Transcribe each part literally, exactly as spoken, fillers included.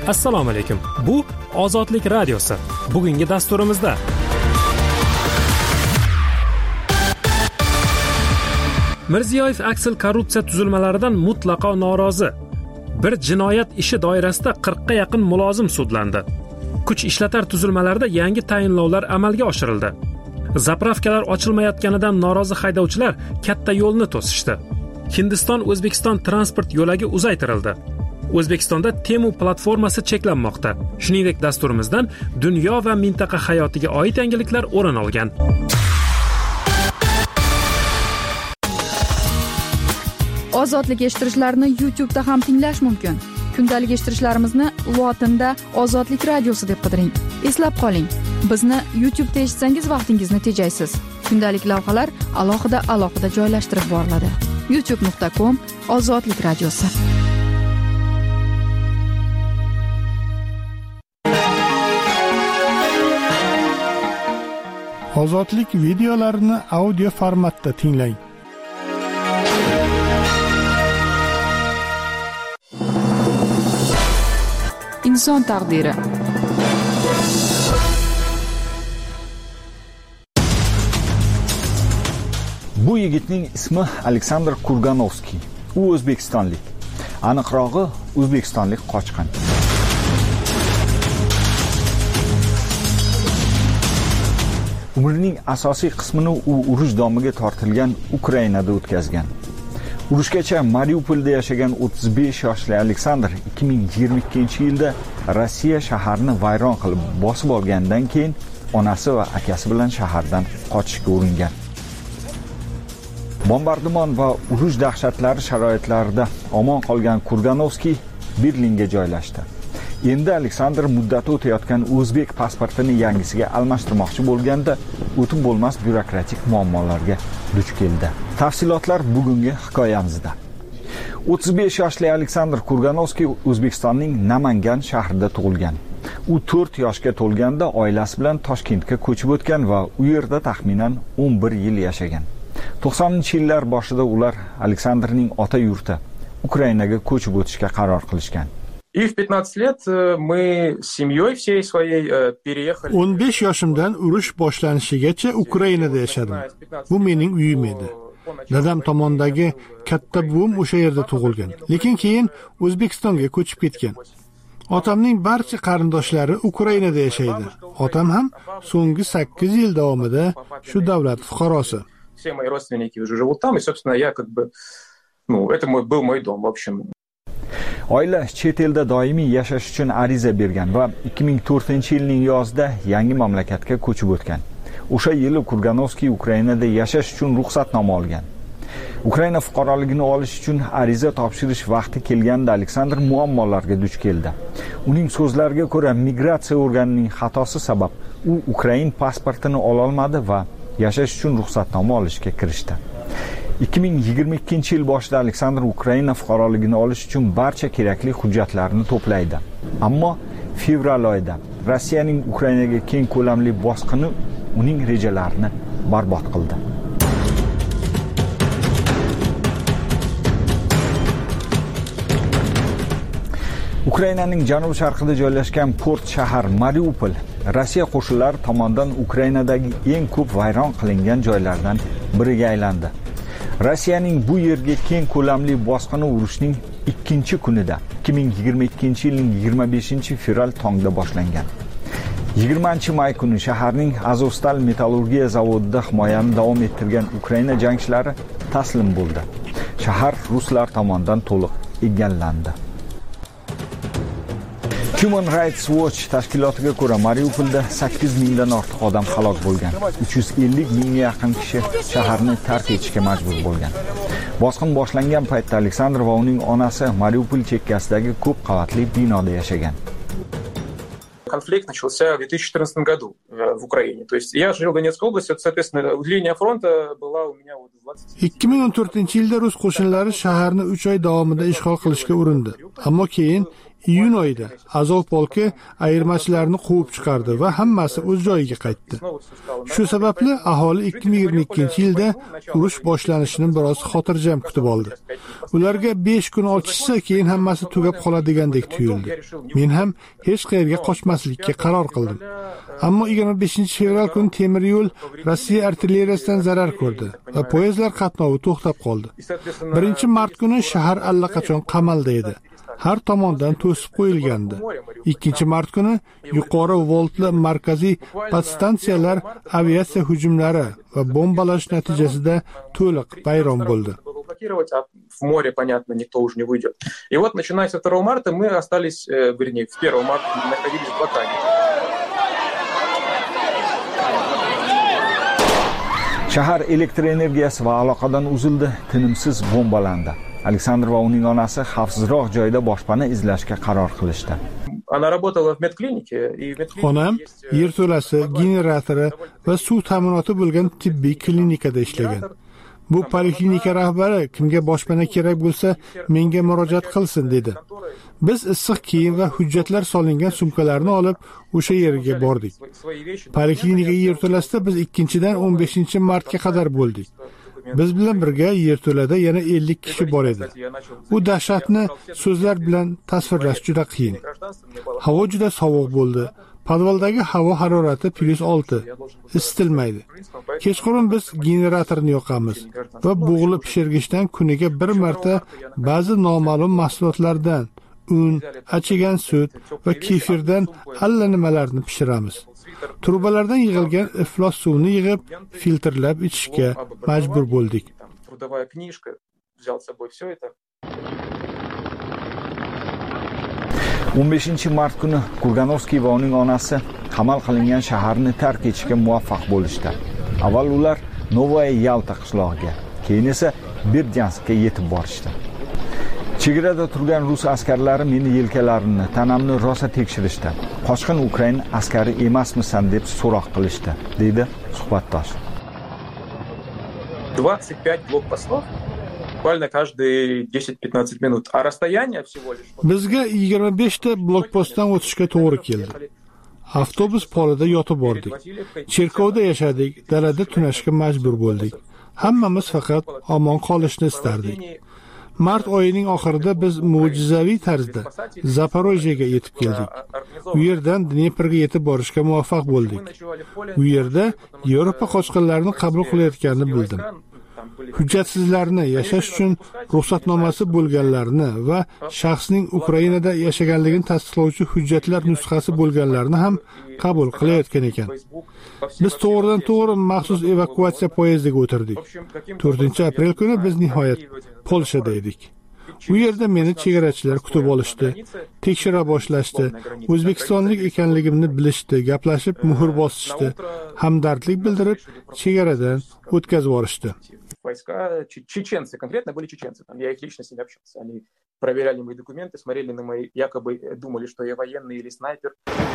Assalomu alaykum. Bu Ozodlik radiosi. Bugungi dasturimizda Mirziyoyev aksil korrupsiya tuzilmalaridan mutlaqo norozi. Bir jinoyat ishi doirasida qirqqa yaqin mulozim sudlandi. Kuch ishlatar tuzilmalarida yangi tayinlovlar amalga oshirildi. Zapravkalar ochilmayotganidan norozi haydovchilar katta yo'lni to'sishdi. Hindiston O'zbekiston transport yo'lagi uzaytirildi. O'zbekistonda Temu platformasi cheklanmoqda. Shuningdek, dasturimizdan dunyo va mintaqa hayotiga oid yangiliklar o'rin olgan. Ozodlik eshittirishlarni YouTube'da ham tinglash mumkin. Kundalik eshittirishlarimizni lotinda Ozodlik radiosi deb qidiring. Eslab qoling, bizni YouTube'da eshitsangiz vaqtingizni tejaysiz. Kundalik lavhalar alohida-alohida joylashtirib boriladi. youtube nuqta com Ozodlik radiosi. Ozodlik videolarini audio formatda tinglang. Inson taqdiri. Bu yigitning ismi Aleksandr Kurganovskiy. U O'zbekistonlik. Aniqrog'i, O'zbekistonlik qochqin. Umrining asosiy qismini u urush domiga tortilgan Ukrainada o'tkazgan. Urushgacha Mariupolda yashagan o'ttiz besh yoshli Aleksandr ikki ming yigirma ikkinchi yilda Rossiya shaharni vayron qilib bosib olgandan keyin onasi va akasi bilan shahardan qochishga uringan. Bombardimon va urush dahshatlari sharoitlarida omon qolgan Kurganovskiy Berlinga joylashdi. Endi Aleksandr muddati o'tayotgan o'zbek pasportini yangisiga almashtirmoqchi bo'lganda o'tib bo'lmas byurokratik muammolarga duch keldi. Tafsilotlar bugungi hikoyamizda. o'ttiz besh yoshli Aleksandr Kurganovskiy O'zbekistonning Namangan shahrida tug'ilgan. U to'rt yoshga to'lganda oilasi bilan Toshkentga ko'chib o'tgan va u yerda taxminan o'n bir yil yashagan. to'qsoninchi yillar boshida ular Aleksandrning ota yurti Ukrainaga ko'chib o'tishga qaror qilishgan. И в пятнадцать лет мы с семьей всей своей переехали. o'n besh yoshimdan urush boshlanishigacha Ukrainada yashadim. Bu mening uyim edi. Dadam tomondagi katta buvim o'sha yerda tug'ilgan, lekin keyin O'zbekistonga ko'chib ketgan. Otamning barcha qarindoshlari Ukrainada yashaydi. Otam ham so'nggi sakkiz yil davomida shu davlat fuqarosi. Все мои родственники уже живут там, и, собственно, я как бы, ну, это мой, был мой дом, в общем. Oila chet elda doimiy yashash uchun ariza bergan va ikki ming to'rtinchi yilning yozida yangi mamlakatga ko'chib o'tgan. O'sha yili Kurganovskiy Ukrainada yashash uchun ruxsatnoma olgan. Ukraina fuqaroligini olish uchun ariza topshirish vaqti kelganda Aleksandr muammolarga duch keldi. Uning so'zlariga ko'ra, migratsiya organining xatosi sabab u Ukrain pasportini ola olmadi va yashash uchun ruxsatnoma olishga kirishdi. ikki ming yigirma ikkinchi yil boshida Aleksandr Ukraina fuqaroligini olish uchun barcha kerakli hujjatlarni to'playdi. Ammo fevral oyida Rossiyaning Ukrainaga keng ko'lamli bosqini uning rejalarini barbod qildi. Ukrainaning janub-sharqida joylashgan port shahar Mariupol Rossiya qo'shinlari tomonidan Ukrainadagi eng ko'p vayron qilingan joylardan biriga aylandi. Rossiyaning bu yerga keng ko'lamli bosqini urushning ikkinchi kunida ikki ming yigirma ikkinchi yilning yigirma beshinchi fevral tongda boshlangan. yigirmanchi may kuni shaharning Azovstal metallurgiya zavodida himoyani davom ettirgan Ukraina jangchilari taslim bo'ldi. Shahar ruslar tomonidan to'liq egallandi. Human Rights Watch tashkilotiga ko'ra Mariupolda sakkiz mingdan ortiq odam halok bo'lgan. uch yuz ellik mingga yaqin kishi shaharni tark etishga majbur bo'lgan. Bosqin boshlangan paytda Aleksandr va uning onasi Mariupol chekkasidagi ko'p qavatli binoda yashagan. Конфликт начался в две тысячи четырнадцатом году. в Украине. То есть я жил в Донецкой области, соответственно, линия фронта была у меня вот ikki ming o'n to'rtinchi yilda rus qo'shinlari shaharni uch oy davomida ishg'ol qilishga urindi. Ammo keyin iyun oyida Azov polki ayirmachilarni quvib chiqardi va hammasi o'z joyiga qaytdi. Shu sababli aholi ikki ming yigirma ikkinchi yilda urush boshlanishini biroz xotirjam kutib oldi. Ularga besh kun ochishsa, keyin hammasi tugab qoladigandek tuyuldi. Men ham hech qayerga qochmaslikka qaror qildim. Ammo yigirma beshinchi fevral kuni temir yo'l Rossiya artilleriyasidan zarar ko'rdi va poyezdlar qatnovi to'xtab qoldi. birinchi mart kuni shahar allaqachon qamalda edi. Har tomondan to'sib qo'yilgandi. ikkinchi mart kuni yuqori voltli markaziy podstansiyalar aviatsiya hujumlari va bombalash natijasida to'liq vayron bo'ldi. А в море, понятно, никто уже не выйдет. И вот, начиная со второго марта, мы остались, э, вернее, с первого марта находились в блокаде. Shahar elektr energiyasi va aloqadan uzildi, tinimsiz bombalandi. Aleksandr va uning onasi xavfsizroq joyda boshpana izlashga qaror qilishdi. Она работала в медклинике, и в медклинике Onam yerto'lasi, generatori va suv ta'minoti bo'lgan tibbiy klinikada ishlagan. Bu poliklinika rahbari kimga boshpana kerak bo'lsa, menga murojaat qilsin dedi. Biz issiq kiyim va hujjatlar solingan sumkalarni olib o'sha yerga bordik. Poliklinika yerto'lasida biz ikkinchidan o'n beshinchi martga qadar bo'ldik. Biz bilan birga yerto'lada yana ellik kishi bor edi. U dahshatni so'zlar bilan tasvirlash juda qiyin. Havo juda sovuq bo'ldi. Podvaldagi havo harorati plus olti. Isitilmaydi. Kechqurun biz generatorni yoqamiz va bug'li pishirgichdan kuniga bir marta ba'zi noma'lum mahsulotlardan un, achigan sut va kefirdan allanimalarni pishiramiz. Trubalardan yig'ilgan iflos suvni yig'ib, filtrlab ichishga majbur bo'ldik. o'n beshinchi mart kuni Kurganovskiy va uning onasi qamal qilingan shaharni tark etishga muvaffaq bo'lishdi. Avval ular Novaya Yalta qishlog'iga, keyin esa Berdyanskka yetib borishdi. Chegarada turgan rus askarlari meni yelkalarimni, tanamni rosa tekshirishdi. Qochqin Ukrain askari emasmisan deb so'roq qilishdi, dedi suhbatdosh. двадцать пять блокпостов буквально каждые десять-пятнадцать минут, а расстояние всего лишь. Bizga yigirma besh ta blokpostdan o'tishga to'g'ri keldi. Avtobus polida yotib bordik. Cherkovda yashadik, dalada tunashga majbur bo'ldik. Hammamiz faqat omon qolishni istardik. Mart oyining oxirida biz mo'jizaviy tarzda Zaporojyega yetib keldik. U yerdan Dneprga yetib borishga muvaffaq bo'ldik. U yerda Yevropa qochqinlarini qabul qilayotganini bildim. Hujjatsizlarni yashash uchun ruxsatnomasi bo'lganlarni va shaxsning Ukrainada yashaganligini tasdiqlovchi hujjatlar nusxasi bo'lganlarni ham qabul qilayotgan ekan. Biz to'g'ridan to'g'ri maxsus evakuatsiya poyezdiga o'tirdik. to'rtinchi aprel kuni biz nihoyat Polshada edik. U yerda meni chegarachilar kutib olishdi, tekshira boshlashdi, O'zbekistonlik ekanligimni bilishdi, gaplashib muhr bosishdi, hamdardlik bildirib chegaradan o'tkazib yuborishdi. Войска, чеченцы, конкретно были чеченцы, там я их лично с ними общался, они проверяли мои документы, смотрели на мои, якобы думали, что я военный или снайпер.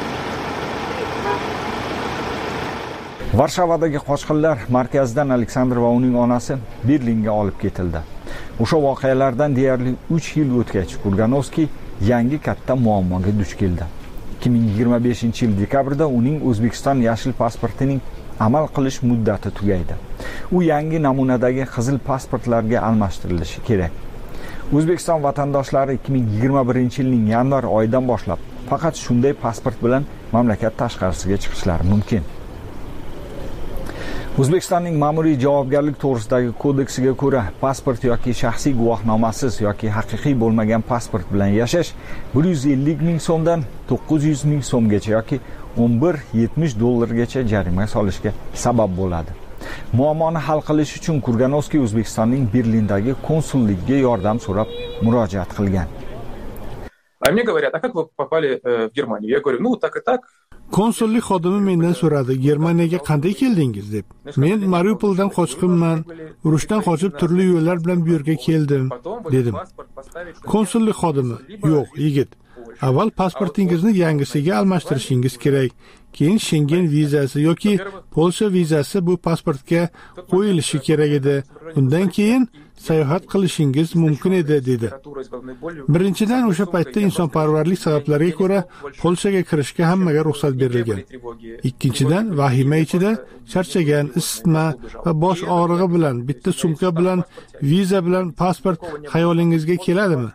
Varshavadagi qochqinlar markazidan Aleksandr va uning onasi Berlinga olib ketildi. O'sha voqealardan deyarli uch yil o'tgach, Kurganovskiy yangi katta muammoga duch keldi. ikki ming yigirma beshinchi yil dekabrda uning O'zbekiston yashil pasportining amal qilish muddati tugaydi. U yangi namunadagi qizil pasportlarga almashtirilishi kerak. O'zbekiston vatandoshlari ikki ming yigirma birinchi yilning yanvar oyidan boshlab faqat shunday pasport bilan mamlakat tashqarisiga chiqishlari mumkin. O'zbekistonning ma'muriy javobgarlik to'g'risidagi kodeksiga ko'ra, pasport yoki shaxsiy guvohnomasiz yoki haqiqiy bo'lmagan pasport bilan yashash bir yuz ellik ming so'mdan to'qqiz yuz ming so'mgacha yoki o'n bir yetmish dollargacha jarima solishga sabab bo'ladi. Muammoni hal qilish uchun Kurganovskiy O'zbekistonning Berlindagi konsulligiga yordam so'rab murojaat qilgan. А мне говорят, а как вы попали в Германию? Я говорю, ну так и так. Konsullik xodimi mendan so'radi, Germaniyaga qanday keldingiz deb. Men Mariupoldan qochqinman, urushdan qochib turli yo'llar bilan bu yerga keldim dedim. Konsullik xodimi, yo'q, yigit, avval pasportingizni yangisiga almashtirishingiz kerak. Keyin Schengen vizasi yoki Polsha vizasi bu pasportga qo'yilishi kerak edi. Undan keyin sayohat qilishingiz mumkin edi, dedi. Birinchidan, o'sha paytda insonparvarlik sabablariga ko'ra Polshaga kirishga hammaga ruxsat berilgan. Ikkinchidan, vahima ichida charchagan, isitma va bosh og'rig'i bilan bitta sumka bilan, viza bilan pasport xayolingizga keladimi?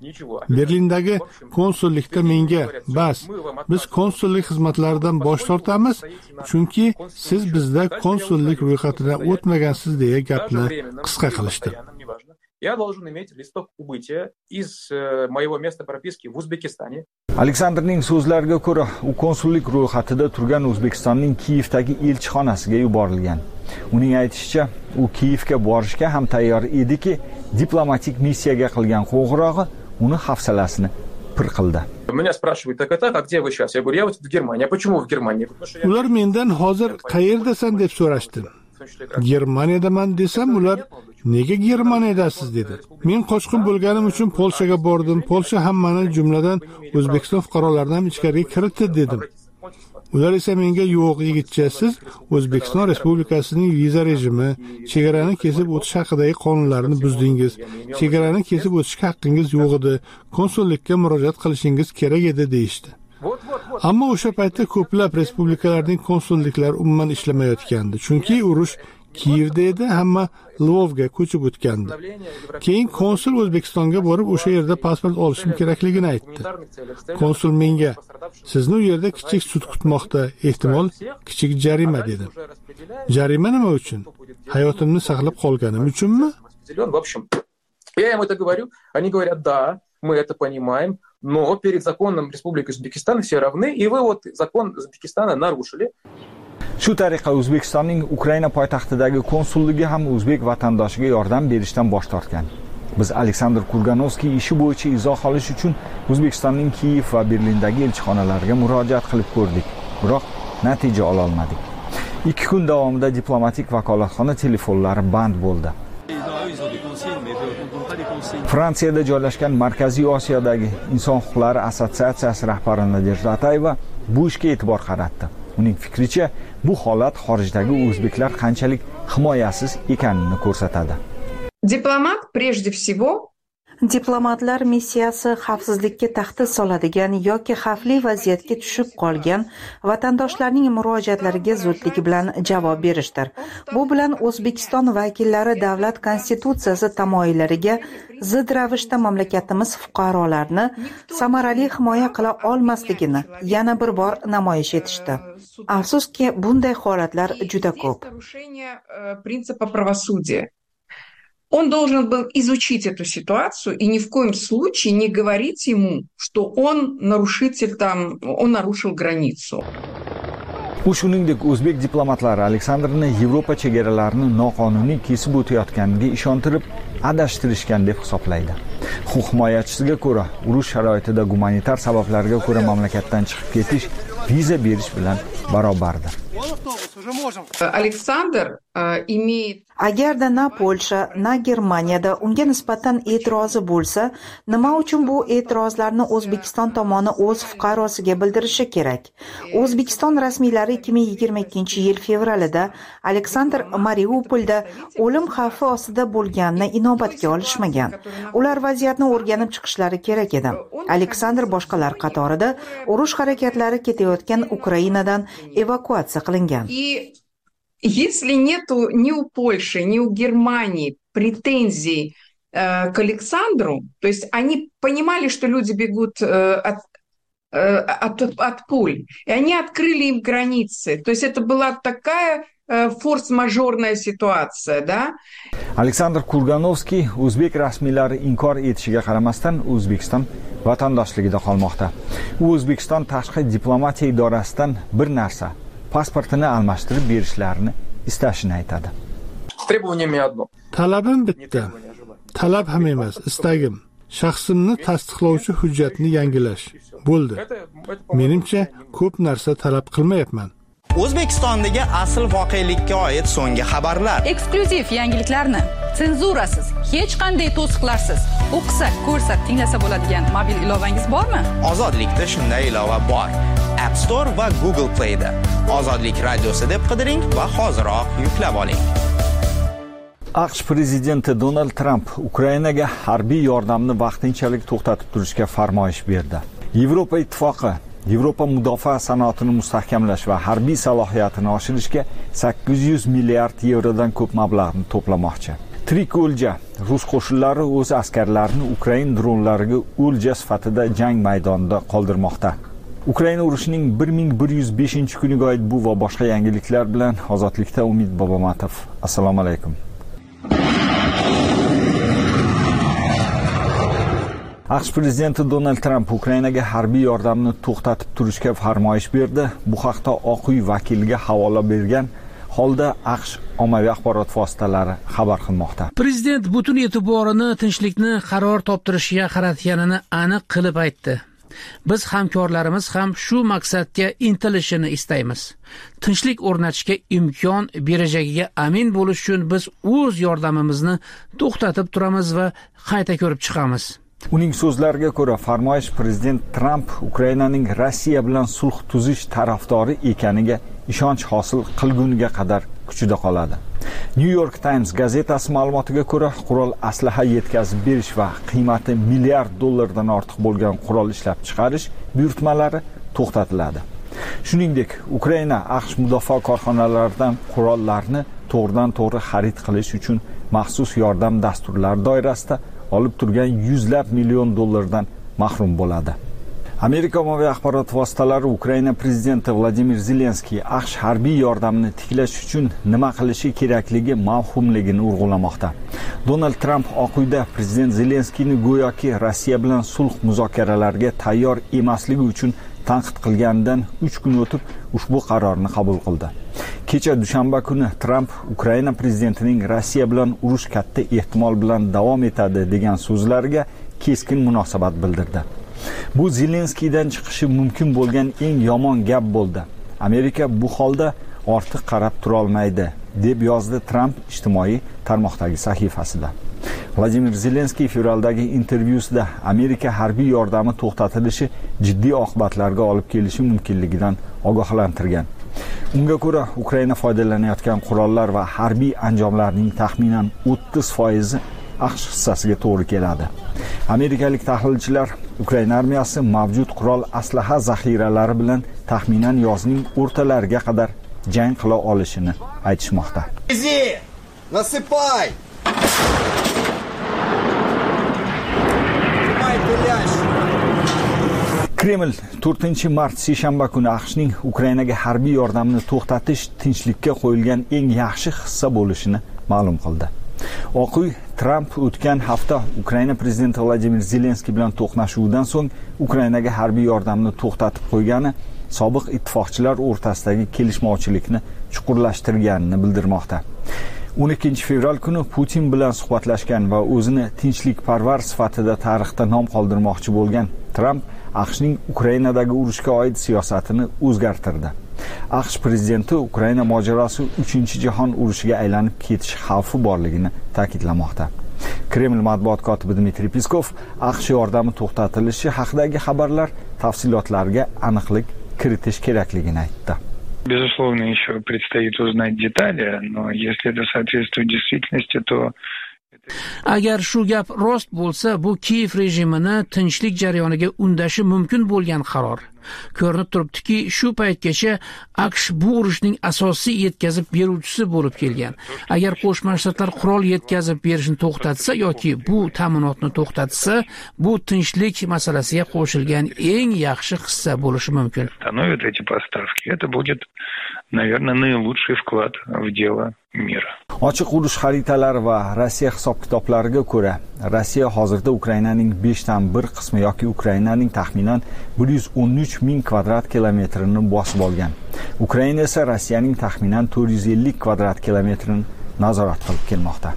Berlindagi konsullikda menga, "Bas, biz konsullik xizmatlaridan bosh tortamiz, chunki siz bizda konsullik ro'yxatidan o'tmagansiz" deya gapni qisqa qilishdi. Я должен иметь листок убытия из моего места прописки в Узбекистане. Aleksanderning so'zlariga ko'ra, u konsullik ro'yxatida turgan O'zbekistonning Kiyevdagi elchixonasiga yuborilgan. Uning aytishicha, u Kiyevga borishga ham tayyor ediki, diplomatik missiyaga qilgan qo'ng'irog'i uni hafsalasini pir qildi. Меня спрашивают: "Так, так, а где вы сейчас?" Я говорю: "Я вот в Германии". "А почему в Германии?" Ular mendan hozir qayerdasan deb so'rashdi. Germaniyadaman desam, ular "Nega Germaniyadasiz?" dedi. Men qochqin bo'lganim uchun Polshaga bordim. Polsha hammani, jumladan O'zbekiston fuqarolarini ham ichkariga kiritdi, dedim. Ular esa menga "Yo'q, yigitcha, siz O'zbekiston Respublikasining viza rejimi, chegarani kesib o'tish haqidagi qonunlarini buzdingiz. Chegarani kesib o'tishga haqqingiz yo'q edi. Konsullikka murojaat qilishingiz kerak edi", deyishdi. Ammo o'sha paytda ko'plab respublikalarning konsulliklari umuman ishlamayotgandi, chunki urush Kiyevda edi, hamma Lvovga ko'chib o'tgandi. Keyin konsul O'zbekistonga borib, o'sha yerda pasport olishim kerakligini aytdi. Konsul menga "Sizni u yerda kichik sud kutmoqda, ehtimol kichik jarima", dedi. Jarima nima uchun? Hayotimni saqlab qolganim uchunmi? В общем, я им это говорю, они говорят: "Да, мы это понимаем, но перед законом Республики Узбекистан все равны, и вы вот закон Узбекистана нарушили". Shu tariqa O'zbekistonning Ukraina poytaxtidagi konsulligi ham o'zbek vatandoshiga yordam berishdan bosh tortgan. Biz Aleksandr Kurganovskiy ishi bo'yicha izoh olish uchun O'zbekistonning Kiyev va Berlindagi elchixonalariga murojaat qilib ko'rdik, biroq natija ola olmadik. ikki kun davomida diplomatik vakolatxona telefonlari band bo'ldi. Fransiyada joylashgan Markaziy Osiyodagi Inson huquqlari assotsiatsiyasi rahbari Nadir Ratayeva bu ishga e'tibor qaratdi. Uning fikricha, bu holat xorijdagi o'zbeklar qanchalik himoyasiz ekanini ko'rsatadi. Diplomat прежде всего Diplomatlar missiyasi xavfsizlikka tahdid soladigan yoki xavfli vaziyatga tushib qolgan vatandoshlarning murojaatlariga zudlik bilan javob berishdir. Bu bilan O'zbekiston vakillari davlat konstitutsiyasi tamoyillariga zid ravishda mamlakatimiz fuqarolarini samarali himoya qila olmasligini yana bir bor namoyish etishdi. Afsuski, bunday holatlar juda ko'p. Он должен был изучить эту ситуацию и ни в коем случае не говорить ему, что он нарушитель там, он нарушил границу. U shuningdek o'zbek diplomatlari Aleksandrni Yevropa chegaralarini noqonuniy kesib o'tayotganiga ishontirib, adashtirishgan deb hisoblaydi. Huquq himoyachisiga ko'ra, urush sharoitida gumanitar sabablarga ko'ra mamlakatdan chiqib ketish viza berish bilan barobardir. Aleksandr имеет Agarda na Polsha, na Germaniyada unga nisbatan e'tirozi bo'lsa, nima uchun bu e'tirozlarni O'zbekiston tomoni o'z fuqarosiga bildirishi kerak? O'zbekiston rasmiylari ikki ming yigirma ikkinchi yil fevralida Aleksandr Mariupolda o'lim xavfi ostida bo'lganini inobatga olishmagan. Ular vaziyatni o'rganib chiqishlari kerak edi. Aleksandr boshqalar qatorida urush harakatlari ketayotgan Ukrainadan evakuatsiya qilingan. Если нету ни у Польши, ни у Германии претензий э, к Александру, то есть они понимали, что люди бегут э, от, э, от, от пуль, и они открыли им границы. То есть это была такая э, форс-мажорная ситуация, да? Aleksandr Kurganovskiy o'zbek rasmiylari inkor etishiga qaramasdan O'zbekiston vatandoshligida qolmoqda. U O'zbekiston tashqi diplomatiya idorasidan bir narsa pasportini almashtirib berishlarini istashini aytadi. Talabim bitta. Talab ham emas, istagim. Shaxsimni tasdiqlovchi hujjatni yangilash. Bo'ldi. Menimcha, ko'p narsa talab qilmayapman. O'zbekistondagi asl voqelikka oid so'nggi xabarlar. Eksklyuziv yangiliklarni senzurasiz, hech qanday to'siqlarsiz o'qisa, ko'rsa, tinglasa bo'ladigan mobil ilovangiz bormi? Ozodlikda shunday ilova bor. App Store va Google Play da Ozodlik radiosi deb qidiring va hoziroq yuklab oling. AQSh prezidenti Donald Trump Ukrainaga harbiy yordamni vaqtinchalik to'xtatib turishga farmoyish berdi. Yevropa ittifoqi Yevropa mudofaa sanoatini mustahkamlash va harbiy salohiyatini oshirishga sakkiz yuz milliard yevrodan ko'p mablag'ni to'plamoqchi. Tirik o'lja. Rus qo'shinlari o'z askarlarini Ukraina dronlariga o'lja sifatida jang maydonida qoldirmoqda. Ukraina urushining bir ming bir yuz beshinchi kuniga oid bu va boshqa yangiliklar bilan Ozodlikda Umid Bobomatov. Assalomu alaykum. AQSh prezidenti Donald Trump Ukrainaga harbiy yordamni to'xtatib turishga farmoyish berdi. Bu haqda Oq uy vakiliga havola bergan holda AQSh ommaviy axborot vositalari xabar qilmoqda. Prezident butun e'tiborini tinchlikni qaror toptirishga qaratganini aniq qilib aytdi. Biz hamkorlarimiz ham shu maqsadga intilishini istaymiz. Tinchlik o'rnatishga imkon berajagiga amin bo'lish uchun biz o'z yordamimizni to'xtatib turamiz va qayta ko'rib chiqamiz. Uning so'zlariga ko'ra, farmoyish prezident Trump Ukrainaning Rossiya bilan sulh tuzish tarafdori ekaniga ishonch hosil qilguniga qadar kuchida qoladi. New York Times gazetasi ma'lumotiga ko'ra, qurol aslaha yetkazib berish va qiymati milliard dollardan ortiq bo'lgan qurol ishlab chiqarish buyurtmalari to'xtatiladi. Shuningdek, Ukraina AQSh mudofaa korxonalaridan qurollarni to'g'ridan-to'g'ri xarid qilish uchun maxsus yordam dasturlari doirasida olib turgan yuzlab million dollardan mahrum bo'ladi. Amerika ommaviy axborot vositalari Ukraina prezidenti Vladimir Zelenskiy AQSh harbiy yordamni tiklash uchun nima qilishi kerakligi mavhumligini urg'ulamoqda. Donald Trump Oq uyda prezident Zelenskiyni go'yoki Rossiya bilan sulh muzokaralariga tayyor emasligi uchun tanqid qilganidan uch kun o'tib ushbu qarorni qabul qildi. Kecha dushanba kuni Trump Ukraina prezidentining Rossiya bilan urush katta ehtimol bilan davom etadi degan so'zlariga keskin munosabat bildirdi. Bu Zelenskiydan chiqishi mumkin bo'lgan eng yomon gap bo'ldi. Amerika bu holda ortiq qarab tura olmaydi, deb yozdi Trump ijtimoiy tarmoqdagi sahifasida. Vladimir Zelenskiy fevraldagi intervyusida Amerika harbiy yordami to'xtatilishi jiddiy oqibatlarga olib kelishi mumkinligidan ogohlantirgan. Unga ko'ra, Ukraina foydalanayotgan qurollar va harbiy anjomlarning taxminan o'ttiz foizi AQSh hissasiga to'g'ri keladi. Amerikalik tahlilchilar Ukraina armiyasi mavjud qurol aslaha zaxiralari bilan taxminan yozning o'rtalariga qadar jang qila olishini aytishmoqda. Nasipay! Kreml to'rtinchi mart seshanba kuni AQShning Ukrainaga harbiy yordamni to'xtatish tinchlikka qo'yilgan eng yaxshi hissa bo'lishini ma'lum qildi. Oq uy Trump o'tgan hafta Ukraina prezidenti Vladimir Zelenskiy bilan to'qnashuvdan so'ng Ukrainaga harbiy yordamni to'xtatib qo'ygani sobiq ittifoqchilar o'rtasidagi kelishmovchilikni chuqurlashtirganini bildirmoqda. o'n ikkinchi fevral kuni Putin bilan suhbatlashgan va o'zini tinchlikparvar sifatida tarixda nom qoldirmoqchi bo'lgan Trump AQShning Ukrainadagi urushga oid siyosatini o'zgartirdi. AQSh prezidenti Ukraina mojarosi uchinchi jahon urushiga aylanib ketish xavfi borligini ta'kidlamoqda. Kreml matbuot kotibi Dmitriy Peskov AQSh yordami to'xtatilishi haqidagi xabarlar tafsilotlariga aniqlik kiritish kerakligini aytdi. Безусловно, еще предстоит узнать детали, но если это соответствует действительности, то Agar shu gap rost bo'lsa, bu Kiyev rejimini tinchlik jarayoniga undashi mumkin bo'lgan qaror. Ko'rinib turibdiki, shu paytgacha AQSh bu urushning asosiy yetkazib beruvchisi bo'lib kelgan. Agar Qo'shma Shtatlar qurol yetkazib berishni to'xtatsa yoki bu ta'minotni to'xtatsa, bu tinchlik masalasiga qo'shilgan eng yaxshi hissa bo'lishi mumkin. Становят эти поставки. Это будет, наверное, наилучший вклад в дело мира. Ochiq urush xaritalari va Rossiya hisob-kitoblariga ko'ra, Rossiya hozirda Ukrainaning besh dan bir qismi yoki Ukrainaning taxminan bir yuz o'n uch ming kvadrat kilometrini bosib olgan. Ukraina esa Rossiyaning taxminan to'rt yuz ellik kvadrat kilometrini nazorat qilib kelmoqda.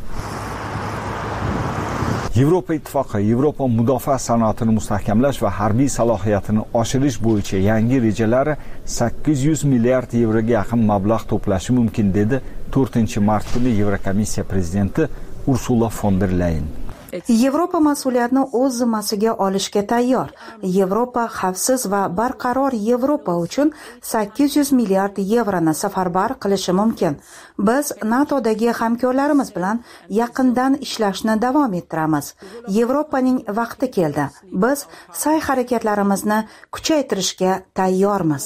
Yevropa ittifoqi Yevropa mudofaa sanoatini mustahkamlash va harbiy salohiyatini oshirish bo'yicha yangi rejalari sakkiz yuz milliard yevroga yaqin mablag' to'plashi mumkin dedi to'rtinchi mart kuni Yevrokomissiya prezidenti Ursula von der Leyen. Yevropa mas'uliyatni o'z zimmasiga olishga tayyor. Yevropa xavfsiz va barqaror Yevropa uchun sakkiz yuz milliard yevroni safarbar qilishi mumkin. Biz NATOdagi hamkorlarimiz bilan yaqindan ishlashni davom ettiramiz. Yevropaning vaqti keldi. Biz sa'y-harakatlarimizni kuchaytirishga tayyormiz.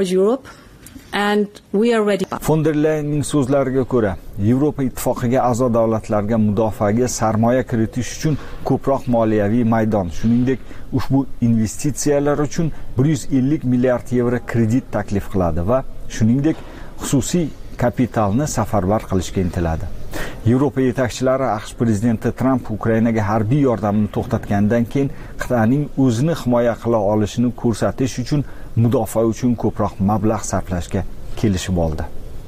And we are ready. Von der Leyenning so'zlariga ko'ra, Yevropa ittifoqiga a'zo davlatlarga mudofaaga sarmoya kiritish uchun ko'proq moliyaviy maydon, shuningdek, ushbu investitsiyalar uchun bir yuz ellik milliard yevro kredit taklif qiladi va shuningdek, xususiy kapitalni safarbar qilishga intiladi. Yevropa yetakchilari AQSh prezidenti Tramp Ukrainaga harbiy yordamni to'xtatgandan keyin qit'aning o'zini himoya qila olishini ko'rsatish uchun mudofaa uchun ko'proq mablag' sarflashga kelishib oldi.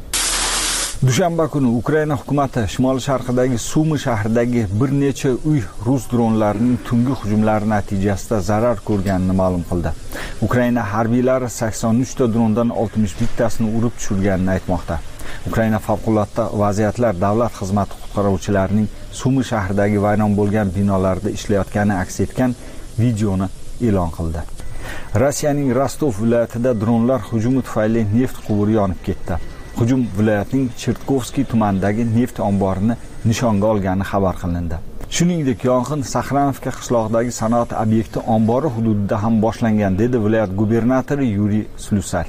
Dushanba kuni Ukraina hukumati shimol sharqidagi Sumi shahridagi bir necha uy rus dronlarining tungi hujumlari natijasida zarar ko'rganini ma'lum qildi. Ukraina harbiylari sakson uch ta drondan oltmish bittasini urib tushirganini aytmoqda. Ukraina favqulodda vaziyatlar davlat xizmati qutqaruvchilarining Sumi shahridagi vayron bo'lgan binolarda ishlayotgani aks etgan videoni e'lon qildi. Rossiyaning Rostov viloyatida dronlar hujumi tufayli neft quvuri yonib ketdi. Hujum viloyatning Chertkovskiy tumanidagi neft omborini nishonga olgani xabar qilindi. Shuningdek, yong'in Saxranovka qishlog'idagi sanoat obyekti ombori hududida ham boshlangan, dedi viloyat gubernatori Yuriy Slusar.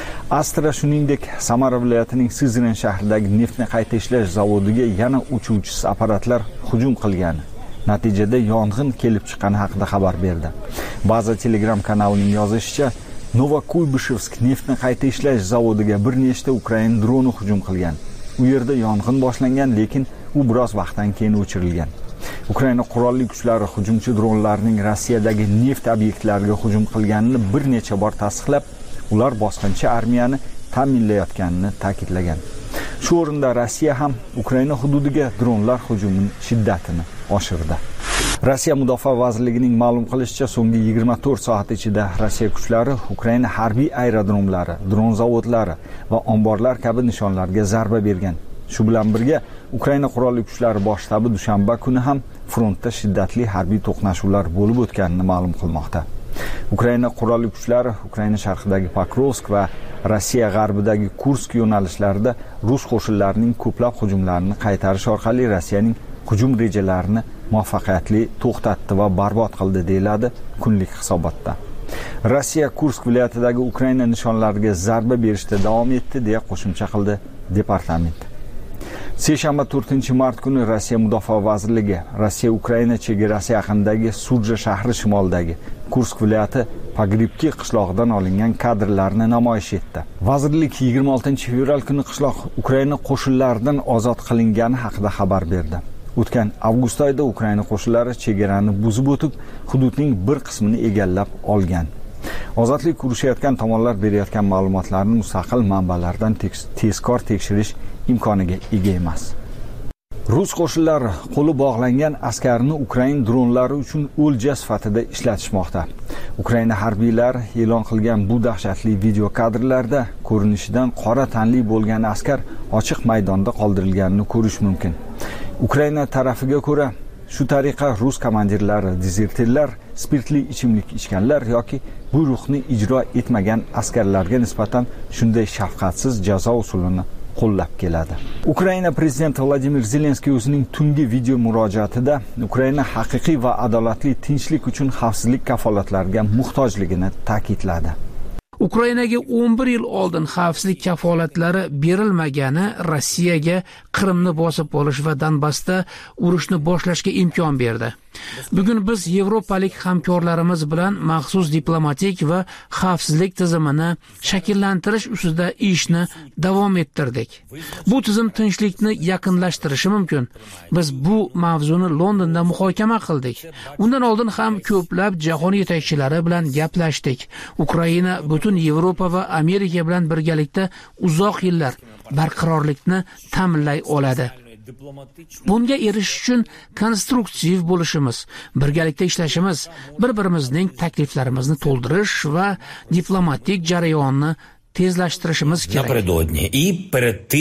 Astra shuningdek Samara viloyatining Sizren shahridagi neftni qayta ishlash zavodiga yana uchuvchisiz apparatlar hujum qilgan. Natijada yong'in kelib chiqqani haqida xabar berdi. Ba'zi Telegram kanalining yozishicha, Novokuybishevsk neftni qayta ishlash zavodiga bir nechta Ukraina droni hujum qilgan. U yerda yong'in boshlangan, lekin u biroz vaqtdan keyin o'chirilgan. Ukraina qurolli kuchlari hujumchi dronlarning Rossiyadagi neft obyektlariga hujum qilganini bir necha bor tasdiqlab, ular bosqinchi armiyani ta'minlayotganini ta'kidlagan. Shu o'rinda Rossiya ham Ukraina hududiga dronlar hujumining shiddatini oshirdi. Rossiya Mudofaa vazirligining ma'lum qilishicha, so'nggi yigirma to'rt soat ichida Rossiya kuchlari Ukraina harbiy aerodromlari, dron zavodlari va omborlar kabi nishonlarga zarba bergan. Shu bilan birga Ukraina qurolli kuchlari bosh shtabi dushanba kuni ham frontda shiddatli harbiy to'qnashuvlar bo'lib o'tganini ma'lum qilmoqda. Ukraina qurolli kuchlari Ukraina sharqidagi Pokrovsk va Rossiya g'arbidagi Kursk yo'nalishlarida rus qo'shinlarining ko'plab hujumlarini qaytarish orqali Rossiyaning hujum rejalarini muvaffaqiyatli to'xtatdi va barbod qildi, deyiladi kunlik hisobotda. Rossiya Kursk viloyatidagi Ukraina nishonlariga zarba berishda davom etdi, deya qo'shimcha qildi departament. Seshanba to'rtinchi mart kuni Rossiya Mudofaa vazirligi Rossiya Ukraina chegarasi yaqinidagi Sudja shahri shimolidagi Kursk viloyati Pogribki qishlog'idan olingan kadrlarni namoyish etdi. Vazirlik yigirma oltinchi fevral kuni qishloq Ukraina qo'shinlaridan ozod qilingani haqida xabar berdi. O'tgan avgust oyida Ukraina qo'shinlari chegarani buzib o'tib, hududning bir qismini egallab olgan. Ozodlik urushayotgan tomonlar berayotgan ma'lumotlarni mustaqil manbalardan tezkor tekshirish imkoniga ega emas. Rus qo'shinlari qo'li bog'langan askarni Ukraina dronlari uchun o'lja sifatida ishlatishmoqda. Ukraina harbiylari e'lon qilgan bu dahshatli video kadrlarda ko'rinishidan qora tanli bo'lgan askar ochiq maydonda qoldirilganini ko'rish mumkin. Ukraina tarafiga ko'ra, shu tariqa rus komandirlari, dezertirlar, spirtli ichimlik ichganlar yoki buyruqni ijro etmagan askarlarga nisbatan shunday shafqatsiz jazo usulini qo'llab keladi. Ukraina prezidenti Vladimir Zelenskiy o'zining tungi video murojaatida Ukraina haqiqiy va adolatli tinchlik uchun xavfsizlik kafolatlariga muhtojligini ta'kidladi. Ukrainaga o'n bir yil oldin xavfsizlik kafolatlari berilmagani Rossiyaga Qrimni bosib olish va Donbassda urushni boshlashga imkon berdi. Bugun biz yevropalik hamkorlarimiz bilan maxsus diplomatik va xavfsizlik tizimini shakllantirish ustida ishni davom ettirdik. Bu tizim tinchlikni yaqinlashtirishi mumkin. Biz bu mavzuni Londonda muhokama qildik. Undan oldin ham ko'plab jahon yetakchilari bilan gaplashdik. Ukraina butun Yevropa va Amerika bilan birgalikda uzoq yillar barqarorlikni ta'minlay oladi. Bunga erishish uchun konstruktiv bo'lishimiz, birgalikda ishlashimiz, bir-birimizning takliflarimizni to'ldirish va diplomatik jarayonni tezlashtirishimiz kerak. Напередодні і перед тим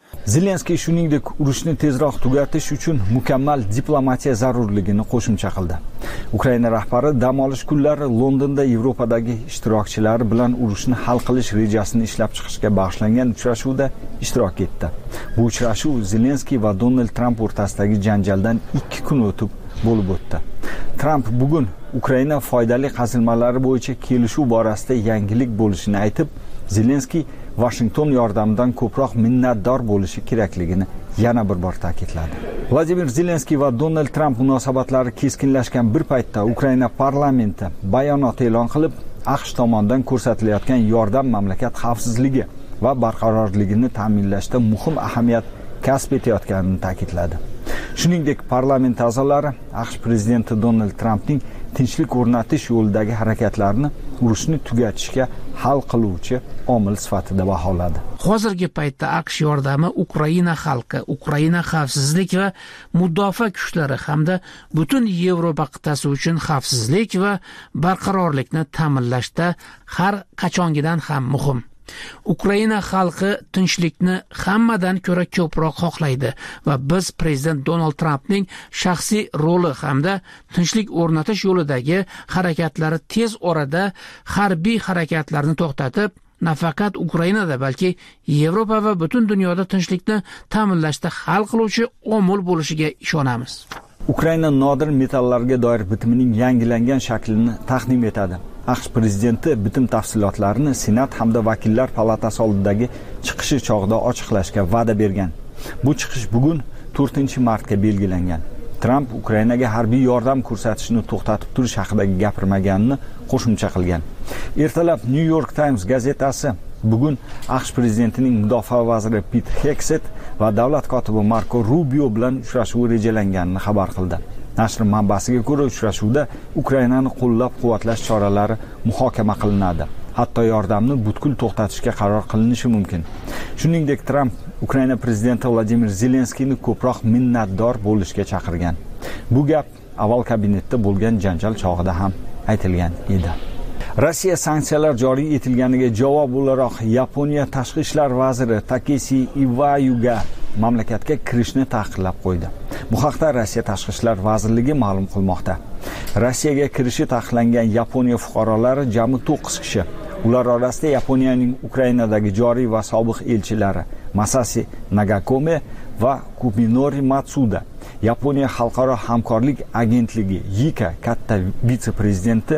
Zelenskiy shuningdek urushni tezroq tugatish uchun mukammal diplomatiya zarurligini qo'shimcha qildi. Ukraina rahbari dam olish kunlari Londonda Yevropadagi ishtirokchilari bilan urushni hal qilish rejasini ishlab chiqishga bag'ishlangan uchrashuvda ishtirok etdi. Bu uchrashuv Zelenskiy va Donald Tramp o'rtasidagi janjaldan ikki kun o'tib bo'lib o'tdi. Tramp bugun Ukraina foydali qazilmalari bo'yicha kelishuv borasida yangilik bo'lishini aytib, Zelenskiy Washington yordamidan ko'proq minnatdor bo'lishi kerakligini yana bir bor ta'kidladi. Vladimir Zelenskiy va Donald Tramp munosabatlari keskinlashgan bir paytda Ukraina parlamenti bayonot e'lon qilib, AQSh tomonidan ko'rsatilayotgan yordam mamlakat xavfsizligi va barqarorligini ta'minlashda muhim ahamiyat kasb etayotganini ta'kidladi. Shuningdek, parlament a'zolari AQSh prezidenti Donald Trampning tinchlik o'rnatish yo'lidagi harakatlarini urushni tugatishga hal qiluvchi omil sifatida baholadi. Hozirgi paytda AQSh yordami Ukraina xalqi, Ukraina xavfsizlik va mudofaa kuchlari hamda butun Yevropa qit'asi uchun xavfsizlik va barqarorlikni ta'minlashda har qachongidan ham muhim. Ukraina xalqi tinchlikni hammadan ko'ra ko'proq xohlaydi va biz prezident Donald Trampning shaxsiy roli hamda tinchlik o'rnatish yo'lidagi harakatlari tez orada harbiy harakatlarni to'xtatib, nafaqat Ukrainada, balki Yevropa va butun dunyoda tinchlikni ta'minlashda hal qiluvchi omil bo'lishiga ishonamiz. Ukraina nodir metallarga doir bitimining yangilangan shaklini taqdim etadi. AQSh prezidenti bitim tafsilotlarini Senat hamda Vakillar palatasi oldidagi chiqishi chog'ida ochiqlashga va'da bergan. Bu chiqish bugun to'rtinchi martga belgilangan. Tramp Ukrainaga harbiy yordam ko'rsatishni to'xtatib turish haqidagi gapirmaganini qo'shimcha qilgan. Ertalab New York Times gazetasi bugun AQSh prezidentining mudofaa vaziri Pit Hegseth va davlat kotibi Marco Rubio bilan uchrashuv rejalanganini xabar qildi. Nashr manbasiga ko'ra, uchrashuvda Ukrainani qo'llab-quvvatlash choralari muhokama qilinadi. Hatto yordamni butkul to'xtatishga qaror qilinishi mumkin. Shuningdek, Tramp Ukraina prezidenti Vladimir Zelenskiyni ko'proq minnatdor bo'lishga chaqirgan. Bu gap avval kabinetda bo'lgan janjal chog'ida ham aytilgan edi. Rossiya sanksiyalar joriy etilganiga javob o'laroq Yaponiya tashqi ishlar vaziri Takeshi Iwayuga mamlakatga kirishni taqiqlab qo'ydi. Bu haqda Rossiya tashqi ishlar vazirligi ma'lum qilmoqda. Rossiyaga kirishi taqiqlangan Yaponiya fuqarolari jami to'qqiz kishi. Ular orasida Yaponiyaning Ukrainadagi joriy va sobiq elchilari Masashi Nagakome va Kuminori Matsuda, Yaponiya xalqaro hamkorlik agentligi YIKA katta vitse-prezidenti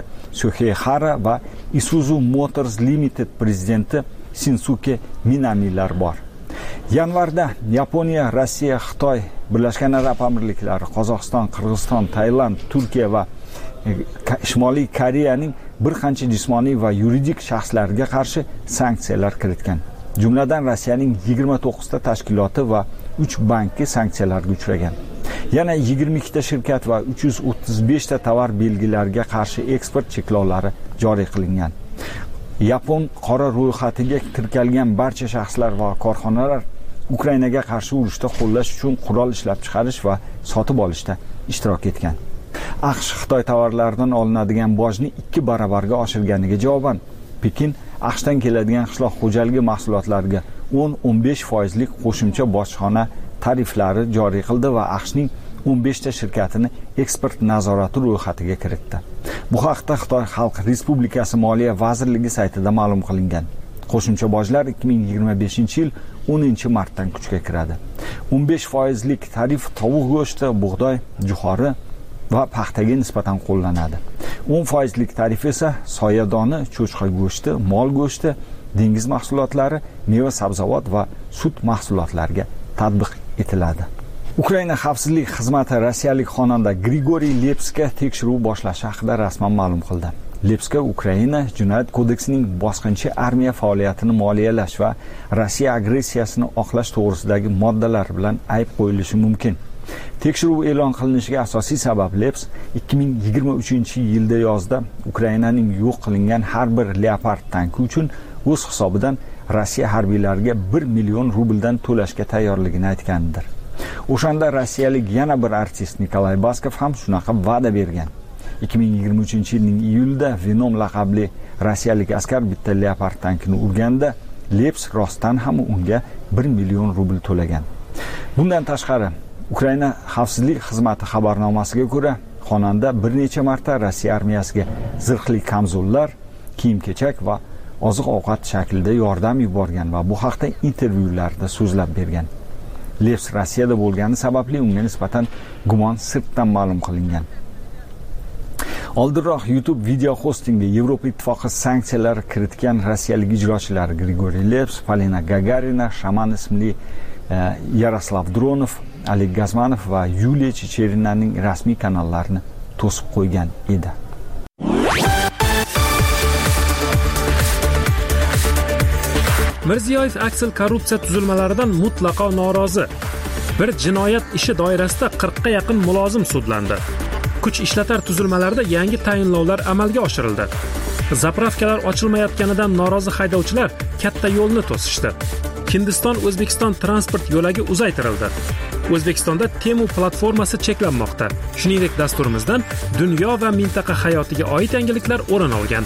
Suhei va Isuzu Motors Limited prezidenti Shinsuke Minamilar bor. Yanvarda Yaponiya, Rossiya, Xitoy, Birlashgan Arab Amirliklari, Qozog'iston, Qirg'iziston, Tailand, Turkiya va Shimoliy Koreyaning bir qancha jismoniy va yuridik shaxslarga qarshi sanksiyalar kiritgan. Jumladan Rossiyaning yigirma to'qqizta tashkiloti va uch banki sanksiyalarga uchragan. Yana yigirma ikkita shirkat va uch yuz o'ttiz besh ta tovar belgilariga qarshi eksport cheklovlari joriy qilingan. Yapon qora ro'yxatiga kiritilgan barcha shaxslar va korxonalar Ukrainaga qarshi urushda qo'llash uchun qurol ishlab chiqarish va sotib olishda ishtirok etgan. AQSh Xitoy tovarlaridan olinadigan bojni ikki baravarga oshirganiga javoban Pekin AQShdan keladigan qishloq xo'jaligi mahsulotlariga o'n o'n besh foizlik qo'shimcha bojxona tariflari joriy qildi va AQShning o'n besh ta shirkatini eksport nazorati ro'yxatiga kiritdi. Bu haqda Xitoy Xalq Respublikasi Moliya vazirligi saytida ma'lum qilingan. Qo'shimcha bojlar ikki ming yigirma beshinchi yil o'ninchi martdan kuchga kiradi. o'n besh foizlik tarif tovuq go'shti, bug'doy, jo'xori va paxtaga nisbatan qo'llanadi. o'n foizlik tarif esa soyadoni, cho'chqa go'shti, mol go'shti, dengiz mahsulotlari, meva-sabzavot va sut mahsulotlariga tatbiq etiladi. Ukraina xavfsizlik xizmati rossiyalik xonanda Grigoriy Lepsga tekshiruv boshlashi haqida rasman ma'lum qildi. Lepska Ukraina Jinoyat kodeksining bosqinchi armiya faoliyatini moliyalash va Rossiya agressiyasini oqlash to'g'risidagi moddalar bilan ayb qo'yilishi mumkin. Tekshiruv e'lon qilinishiga asosiy sabab Leps ikki ming yigirma uchinchi yilda yozda Ukrainaning yo'q qilingan har bir Leopard tanki uchun o'z hisobidan Rossiya harbiylariga bir million rubldan to'lashga tayyorligini aytgandir. O'shanda rossiyalik yana bir artist Nikolay Baskov ham shunaqa va'da bergan. ikki ming yigirma uchinchi yilning iyulida Venom laqabli rossiyalik askar bitta Leopard tankini urganda Lebs rostdan ham unga bir million rubl to'lagan. Bundan tashqari, Ukraina xavfsizlik xizmati xabarnomasiga ko'ra, xonanda bir necha marta Rossiya armiyasiga zirhli kamzullar, kiyim-kechak va oziq-ovqat shaklida yordam yuborgan va bu haqda intervyularda so'zlab bergan. Lebs Rossiyada bo'lgani sababli unga nisbatan gumon sirtdan ma'lum qilingan. Oldinroq YouTube video hostingga Yevropa ittifoqi sanksiyalar kiritgan rossiyalik ijrochilar Grigoriy Lebs, Polina Gagarina, Shaman ismli Yaroslav Dronov, Oleg Gazmanov va Yuliya Checherinning rasmiy kanallarini to'sib qo'ygan edi. Mirziyoyev aksel korrupsiya tuzilmalaridan mutlaqo norozi. Bir jinoyat ishi doirasida qirqqa yaqin mulozim sudlandi. Kuch ishlatar tuzilmalarida yangi tayinlovlar amalga oshirildi. Zapravkalar ochilmayotganidan norozi haydovchilar katta yo'lni to'sishdi. Hindiston O'zbekiston transport yo'lagi uzaytirildi. O'zbekistonda Temu platformasi cheklanmoqda. Shuningdek, dasturimizdan dunyo va mintaqa hayotiga oid yangiliklar o'rin olgan.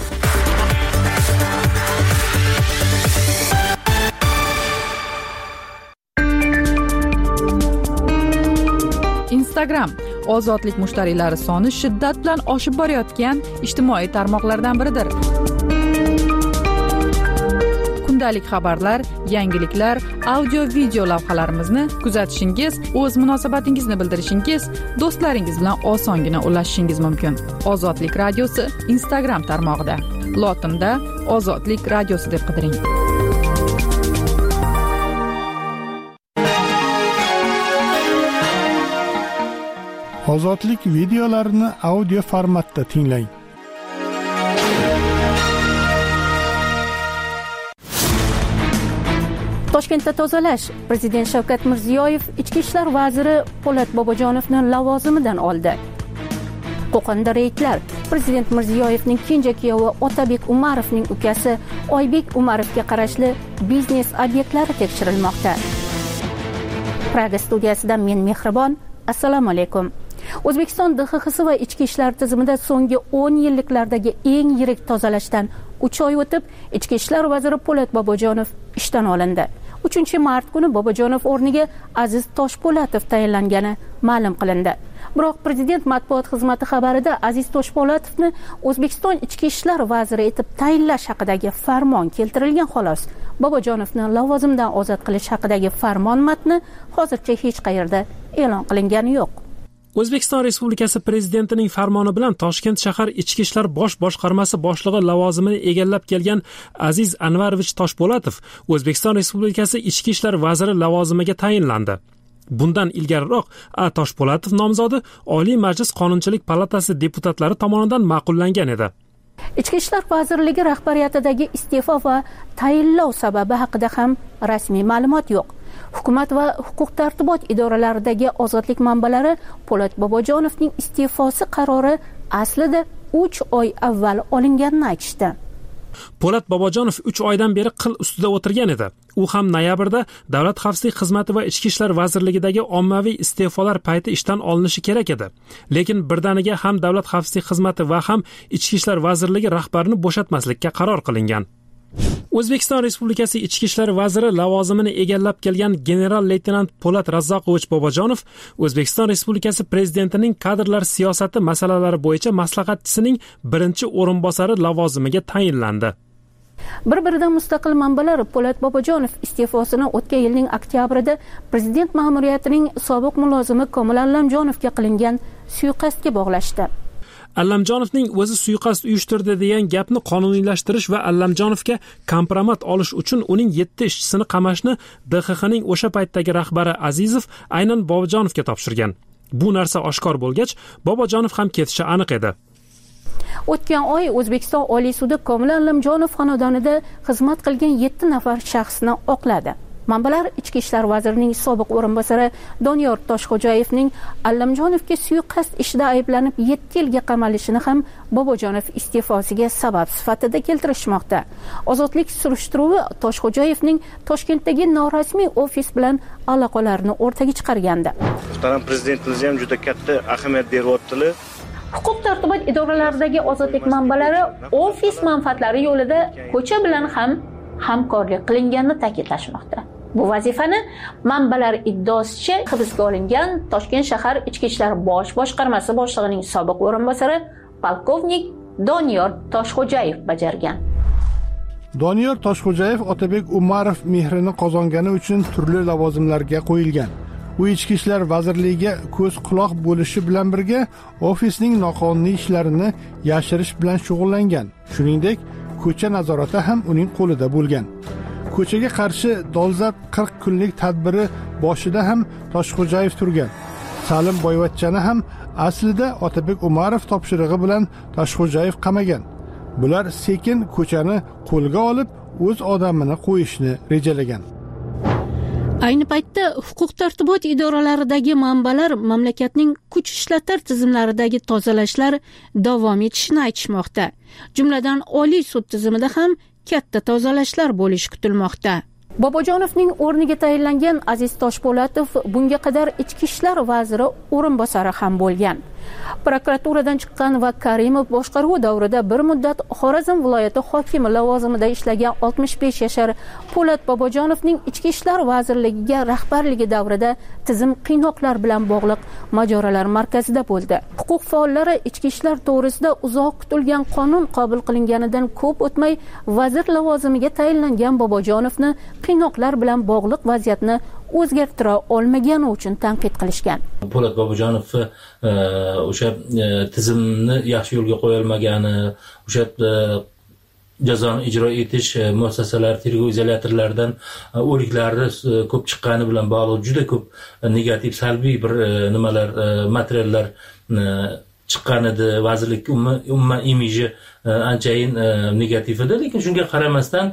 Instagram ozodlik mushtariylari soni shiddat bilan oshib borayotgan ijtimoiy tarmoqlardan biridir. Kundalik xabarlar, yangiliklar, audio-video lavhalarimizni kuzatishingiz, o'z munosabatingizni bildirishingiz, do'stlaringiz bilan osongina ulashishingiz mumkin. Ozodlik radiosi Instagram tarmog'ida. Lotinda Ozodlik radiosi deb qidiring. Ozodlik videolarini audio formatda tinglang. Toshkentda tozalash. Prezident Shavkat Mirziyoyev Ichki ishlar vaziri Po'lat Bobojonovni lavozimidan oldi. Qo'qonda reydlar. Prezident Mirziyoyevning kenja kuyovi Otabek Umarovning ukasi Oybek Umarovga qarashli biznes obyektlari tekshirilmoqda. Praga studiyasidan men Mehribon. Assalomu alaykum. O'zbekiston D X X va ichki ishlar tizimida so'nggi o'n yilliklardagi eng yirik tozalashdan uch oy o'tib, Ichki ishlar vaziri Po'lat Bobojonov ishdan olindi. uchinchi mart kuni Bobojonov o'rniga Aziz Toshpo'latov tayinlangani ma'lum qilindi. Biroq prezident matbuot xizmati xabarida Aziz Toshpo'latovni O'zbekiston ichki ishlar vaziri etib tayinlash haqidagi farmon keltirilgan xolos. Bobojonovni lavozimdan ozod qilish haqidagi farmon matni hozircha hech qayerda e'lon qilingani yo'q. O'zbekiston Respublikasi prezidentining farmoni bilan Toshkent shahar ichki ishlar bosh boshqarmasi boshlig'i lavozimini egallab kelgan Aziz Anvarovich Toshpo'latov O'zbekiston Respublikasi ichki ishlar vaziri lavozimiga tayinlandi. Bundan ilgariroq A. Toshpo'latov nomzodi Oliy Majlis Qonunchilik palatasi deputatlari tomonidan ma'qullangan edi. Ichki ishlar vazirligi rahbariyatidagi iste'fo va tayinlov sababi haqida ham rasmiy ma'lumot yo'q. Hukumat va huquq tartibot idoralaridagi ozodlik manbalari Po'lat Bobojonovning iste'fosi qarori aslida uch oy avval olinganini aytishdi. Po'lat Bobojonov uch oydan beri qil ustida o'tirgan edi. U ham noyabrda Davlat xavfsizlik xizmati va Ichki ishlar vazirligidagi ommaviy iste'folar payti ishdan olinishi kerak edi. Lekin birdaniga ham Davlat xavfsizlik xizmati va ham Ichki ishlar vazirligi rahbarini bo'shatmaslikka qaror qilingan. O'zbekiston Respublikasi Ichki ishlar vaziri lavozimini egallab kelgan general-leytenant Po'lat Razzoqovich Bobojonov O'zbekiston Respublikasi prezidentining kadrlar siyosati masalalari bo'yicha maslahatchisining birinchi o'rinbosari lavozimiga tayinlandi. Bir-biridan mustaqil manbalar Po'lat Bobojonov iste'fosini o'tgan yilning oktyabrida prezident ma'muriyatining sobiq mulozimi Komil Allamjonovga qilingan suiqasdga bog'lashdi. Allamjonovning o'zi suiqasd uyushtirdi degan gapni qonuniylashtirish va Allamjonovga kompromat olish uchun uning yetti ishchisini qamashni D X Xning o'sha paytdagi rahbari Azizov aynan Bobojonovga topshirgan. Bu narsa oshkor bo'lgach, Bobojonov ham ketishi aniq edi. O'tgan oy O'zbekiston Oliy sudi Komil Allamjonov xonadonida xizmat qilgan yetti nafar shaxsni oqladi. Manbalar Ichki ishlar vazirining sobiq o'rinbosari Doniyor Toshxo'jayevning Allamjonovga suiqasd ishida ayblanib yetti yilga qamalishini ham Bobojonov iste'fosiga sabab sifatida keltirishmoqda. Ozodlik surishtiruvi Toshxo'jayevning Toshkentdagi norasmiy ofis bilan aloqalarini o'rtaga chiqargandi. Muhtaram prezidentimiz ham juda katta ahamiyat beryaptilar. Huquq tartibot idoralaridagi ozodlik manbalari ofis manfaatlari yo'lida ko'cha bilan ham hamkorlik qilinganini ta'kidlashmoqda. Bu vazifani manbalar iddaosicha hibsga olingan Toshkent shahar Ichki ishlar bosh boshqarmasi boshlig'ining sobiq o'rinbosari polkovnik Doniyor Toshxo'jayev bajargan. Doniyor Toshxo'jayev Otabek Umarov mehrini qozongani uchun turli lavozimlarga qo'yilgan. U Ichki ishlar vazirligiga ko'z quloq bo'lishi bilan birga ofisning noqonuniy ishlarini yashirish bilan shug'ullangan. Shuningdek, ko'cha nazorati ham uning qo'lida bo'lgan. Ko'chaga qarshi dolzarb qirq kunlik tadbiri boshida ham Toshxo'jayev turgan. Salim Boyvachchani ham aslida Otabek Umarov topshirig'i bilan Toshxo'jayev qamagan. Bular sekin ko'chani qo'lga olib, o'z odamini qo'yishni rejalagan. Ayni paytda huquq tartibot idoralaridagi manbalar mamlakatning kuch ishlatar tizimlaridagi tozalashlar davom etishini aytishmoqda. Jumladan Oliy sud tizimida ham katta tozalashlar bo'lishi kutilmoqda. Bobojonovning o'rniga tayinlangan Aziz Toshpo'latov bunga qadar ichki ishlar vaziri o'rinbosari ham bo'lgan. Prokuraturadan chiqqan va Karimov boshqaruvi davrida bir muddat Xorazm viloyati hokimi lavozimida ishlagan oltmish besh yashar Po'lat Bobojonovning ichki ishlar vazirligiga rahbarligi davrida tizim qiynoqlar bilan bog'liq mojarolar markazida bo'ldi. Huquq faollari ichki ishlar to'g'risida uzoq kutilgan qonun qabul qilinganidan ko'p o'tmay vazir lavozimiga tayinlangan Bobojonovni qiynoqlar bilan bog'liq vaziyatni o'zgartira olmagani uchun tanqid qilishgan. Po'lat Bobojonov o'sha tizimni yaxshi yo'lga qo'ya olmagani, o'sha jazoni ijro etish muassasalari, tergov izolyatorlaridan o'liklarni ko'p chiqqani bilan bog'liq juda ko'p negativ, salbiy bir nimalar, materiallar chiqqan edi. Vazirlik umuman imiji anchayin negativ edi, lekin shunga qaramasdan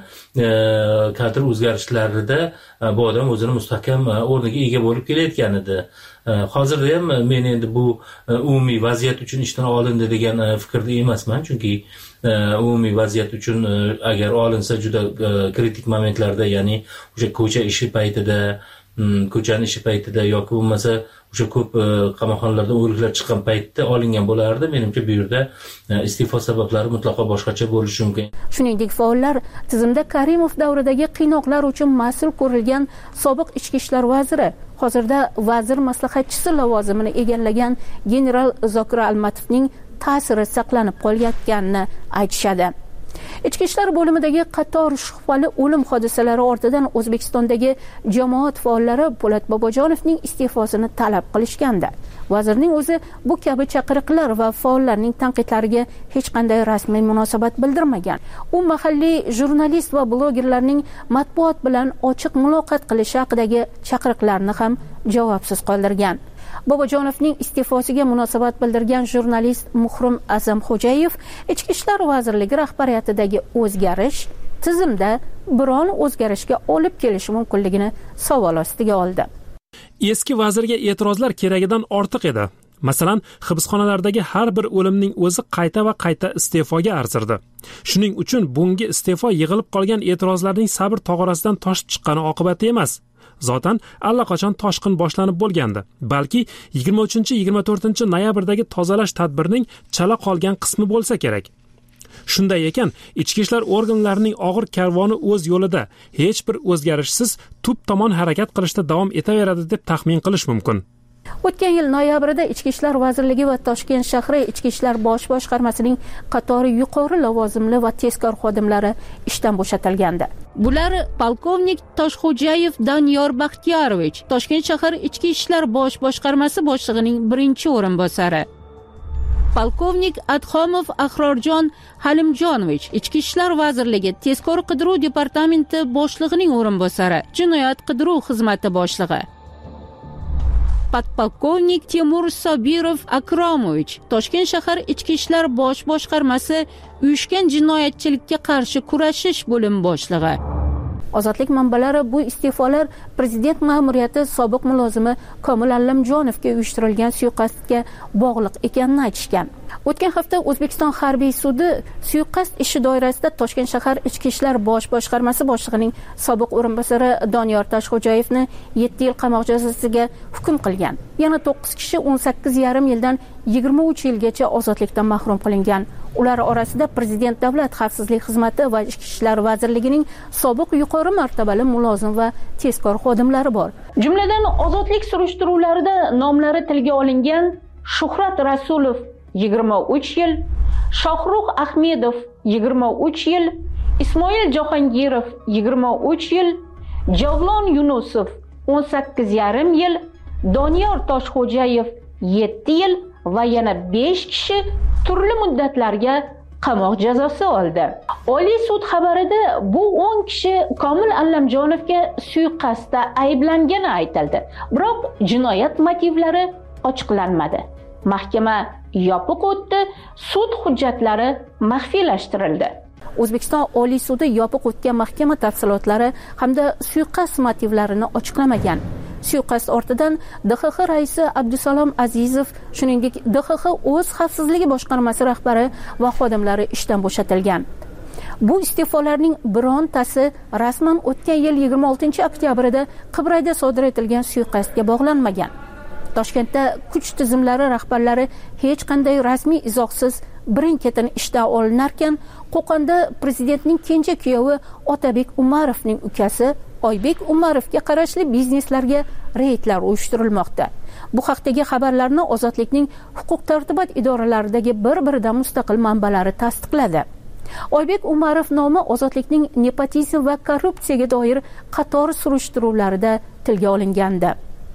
kadr o'zgarishlarida bu odam o'zini mustahkam o'rniga ega bo'lib kelayotgan edi. Hozirda ham men endi bu umumiy vaziyat uchun ishdan olindi degan fikrda emasman, chunki umumiy vaziyat uchun agar olinsa juda kritik momentlarda, ya'ni o'sha ko'cha ishi paytida, ko'chani ishi paytida yoki bo'lmasa o'sha ko'p qamoqxonalardan o'liklar chiqqan paytda olingan bo'lardi. Menimcha bu yerda iste'fo sabablari mutlaqo boshqacha bo'lishi mumkin. Shuningdek, faollar tizimda Karimov davridagi qiynoqlar uchun mas'ul ko'rilgan sobiq ichki ishlar vaziri, hozirda vazir maslahatchisi lavozimini egallagan general Zokir Almatovning ta'siri saqlanib qolayotganini aytishadi. Ichki ishlar bo'limidagi qator shubhali o'lim hodisalari ortidan O'zbekistondagi jamoat faollari Po'lat Bobojonovning iste'fosini talab qilishgandi. Vazirning o'zi bu kabi chaqiriqlar va faollarning tanqidlariga hech qanday rasmiy munosabat bildirmagan. U mahalliy jurnalist va blogerlarning matbuot bilan ochiq muloqot qilishi haqidagi chaqiriqlarni ham javobsiz qoldirgan. Bobojonovning iste'fosiga munosabat bildirgan jurnalist Muhrim Azamxo'jayev Ichki ishlar vazirligi rahbariyatidagi o'zgarish tizimda biron o'zgarishga olib kelishi mumkinligini savol ostiga oldi. Eski vazirga e'tirozlar keragidan ortiq edi. Masalan, hibsxonalardagi har bir o'limning o'zi qayta va qayta iste'foga arzirdi. Shuning uchun bunga iste'fo yig'ilib qolgan e'tirozlarning sabr tog'orasidan toshib chiqqani oqibati emas. Zotan allaqachon toshqin boshlanib bo'lgandi. Balki yigirma uchinchi yigirma to'rtinchi noyabrdagi tozalash tadbirining chala qolgan qismi bo'lsa kerak. Shunday ekan, ichki ishlar organlarining og'ir karvoni o'z yo'lida hech bir o'zgarishsiz tub tomon harakat qilishda davom etaveradi deb taxmin qilish mumkin. O'tgan yil noyabrida Ichki ishlar vazirligi va Toshkent shahri Ichki ishlar bosh boshqarmasining qatori yuqori lavozimli va tezkor xodimlari ishdan bo'shatilgandi. Bular polkovnik Toshxo'jayev Doniyor Baxtiyorovich, Toshkent shahar Ichki ishlar bosh boshqarmasi boshlig'ining birinchi o'rinbosari. Polkovnik Adxomov Ahrorjon Halimjonovich, Ichki ishlar vazirligi tezkor qidiruv departamenti boshlig'ining o'rinbosari, jinoyat qidiruv xizmati boshlig'i. Podpolkovnik Timur Sobirov Akromovich, Toshkent shahar Ichki ishlar bosh boshqarmasi uyushgan jinoyatchilikka qarshi kurashish bo'lim boshlig'i. Ozodlik manbalari bu iste'folar prezident ma'muriyati sobiq mulozimi Komil Allamjonovga uyushtirilgan suiqasdga bog'liq ekanini aytishgan. O'tgan hafta O'zbekiston harbiy sudi suiqasd ishi doirasida Toshkent shahar Ichki ishlar bosh boshqarmasi boshlig'ining sobiq o'rinbosari Doniyor Toshxo'jayevni yetti yil qamoq jazosiga hukm qilgan. Yana to'qqiz kishi o'n sakkiz yarim yildan yigirma uch yilgacha ozodlikdan mahrum qilingan. Ular orasida Prezident Davlat xavfsizlik xizmati va Ichki ishlar vazirligining sobiq yuqori martabali mulozim va tezkor xodimlari bor. Jumladan ozodlik surishtiruvlarida nomlari tilga olingan Shuhrat Rasulov yigirma uch yil, Shohruh Ahmedov yigirma uch yil, Ismoil Jahongirov yigirma uch yil, Javlon Yunusov o'n sakkiz yarim yil, Doniyor Toshxo'jayev yetti yil va yana besh kishi turli muddatlarga qamoq jazosi oldi. Oliy sud xabarida bu o'n kishi Komil Allamjonovga suiqasdda ayblangani aytildi. Biroq jinoyat motivlari ochiqlanmadi. Mahkama yopiq o'tdi, sud hujjatlari maxfiylashtirildi. O'zbekiston Oliy sudi yopiq o'tgan mahkama tafsilotlari hamda suiqasd motivlarini ochiqlamagan. Suiqasd ortidan D X X raisi Abdusalom Azizov, shuningdek D X X o'z xavfsizligi boshqarmasi rahbari va xodimlari ishdan bo'shatilgan. Bu iste'folarning birontasi rasman o'tgan yil yigirma oltinchi oktyabrida Qibrayda sodir etilgan suiqasdga bog'lanmagan. Toshkentda kuch tizimlari rahbarlari hech qanday rasmiy izohsiz birin-ketin ishdan olinarkan, Qo'qonda prezidentning kenja kuyovi Otabek Umarovning ukasi Oybek Umarovga qarashli bizneslarga reydlar uyushtirilmoqda. Bu haqdagi xabarlarni Ozodlikning huquq-tartibot idoralaridagi bir-biridan mustaqil manbalari tasdiqladi. Oybek Umarov nomi Ozodlikning nepotizm va korrupsiyaga doir qator surishtiruvlarida tilga olingandi.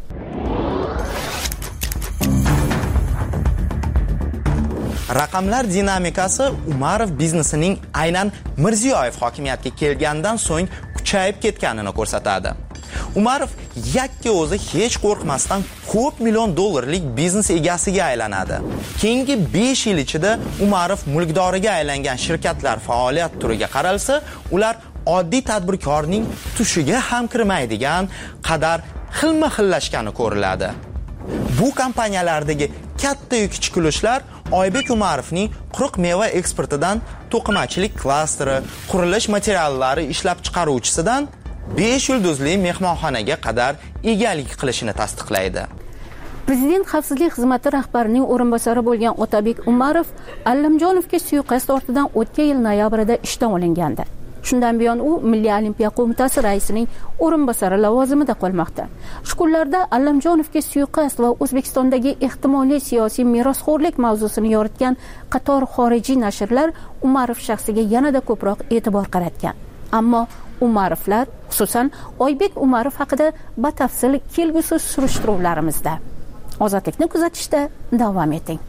Raqamlar dinamikasi Umarov biznesining aynan Mirziyoyev hokimiyatga kelgandan so'ng kuchayib ketganini ko'rsatadi. Umarov yakka o'zi hech qo'rqmasdan ko'p million dollarlik biznes egasiga aylanadi. Keyingi besh yil ichida Umarov mulkdoriga aylangan shirkatlar faoliyat turiga qaralsa, ular oddiy tadbirkorning tushiga ham kirmaydigan qadar xilma-xillashgani ko'riladi. Bu kompaniyalardagi katta yuk chiqilishlar Oybek Umarovning quruq meva eksportidan to'qimachilik klasteri, qurilish materiallari ishlab chiqaruvchisidan besh yulduzli mehmonxonaga qadar egalik qilishini tasdiqlaydi. Prezident xavfsizlik xizmati rahbarining o'rinbosari bo'lgan Otabek Umarov Allamjonovga suiqasd ortidan o'tgan yil noyabrida ishdan olingandi. Shundan buyon u Milliy olimpiya qo'mitasi raisining o'rinbosari lavozimida qolmoqda. Shu kunlarda Allamjonovga suiqasd va O'zbekistondagi ehtimoliy siyosiy merosxo'rlik mavzusini yoritgan qator xorijiy nashrlar Umarov shaxsiga yanada ko'proq e'tibor qaratgan. Ammo Umarovlar, xususan Oybek Umarov haqida batafsil kelgusi surishtiruvlarimizda. Ozodlikni kuzatishda davom eting.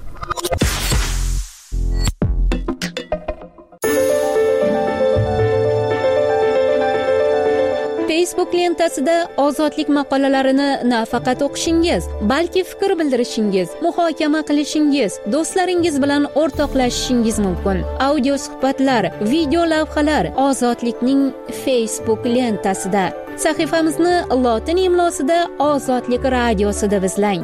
Facebook lentasida ozodlik maqolalarini nafaqat o'qishingiz, balki fikr bildirishingiz, muhokama qilishingiz, do'stlaringiz bilan o'rtoqlashishingiz mumkin. Audio suhbatlar, video lavhalar Ozodlikning Facebook lentasida. Sahifamizni lotin imlosida Ozodlik radiosida izlang.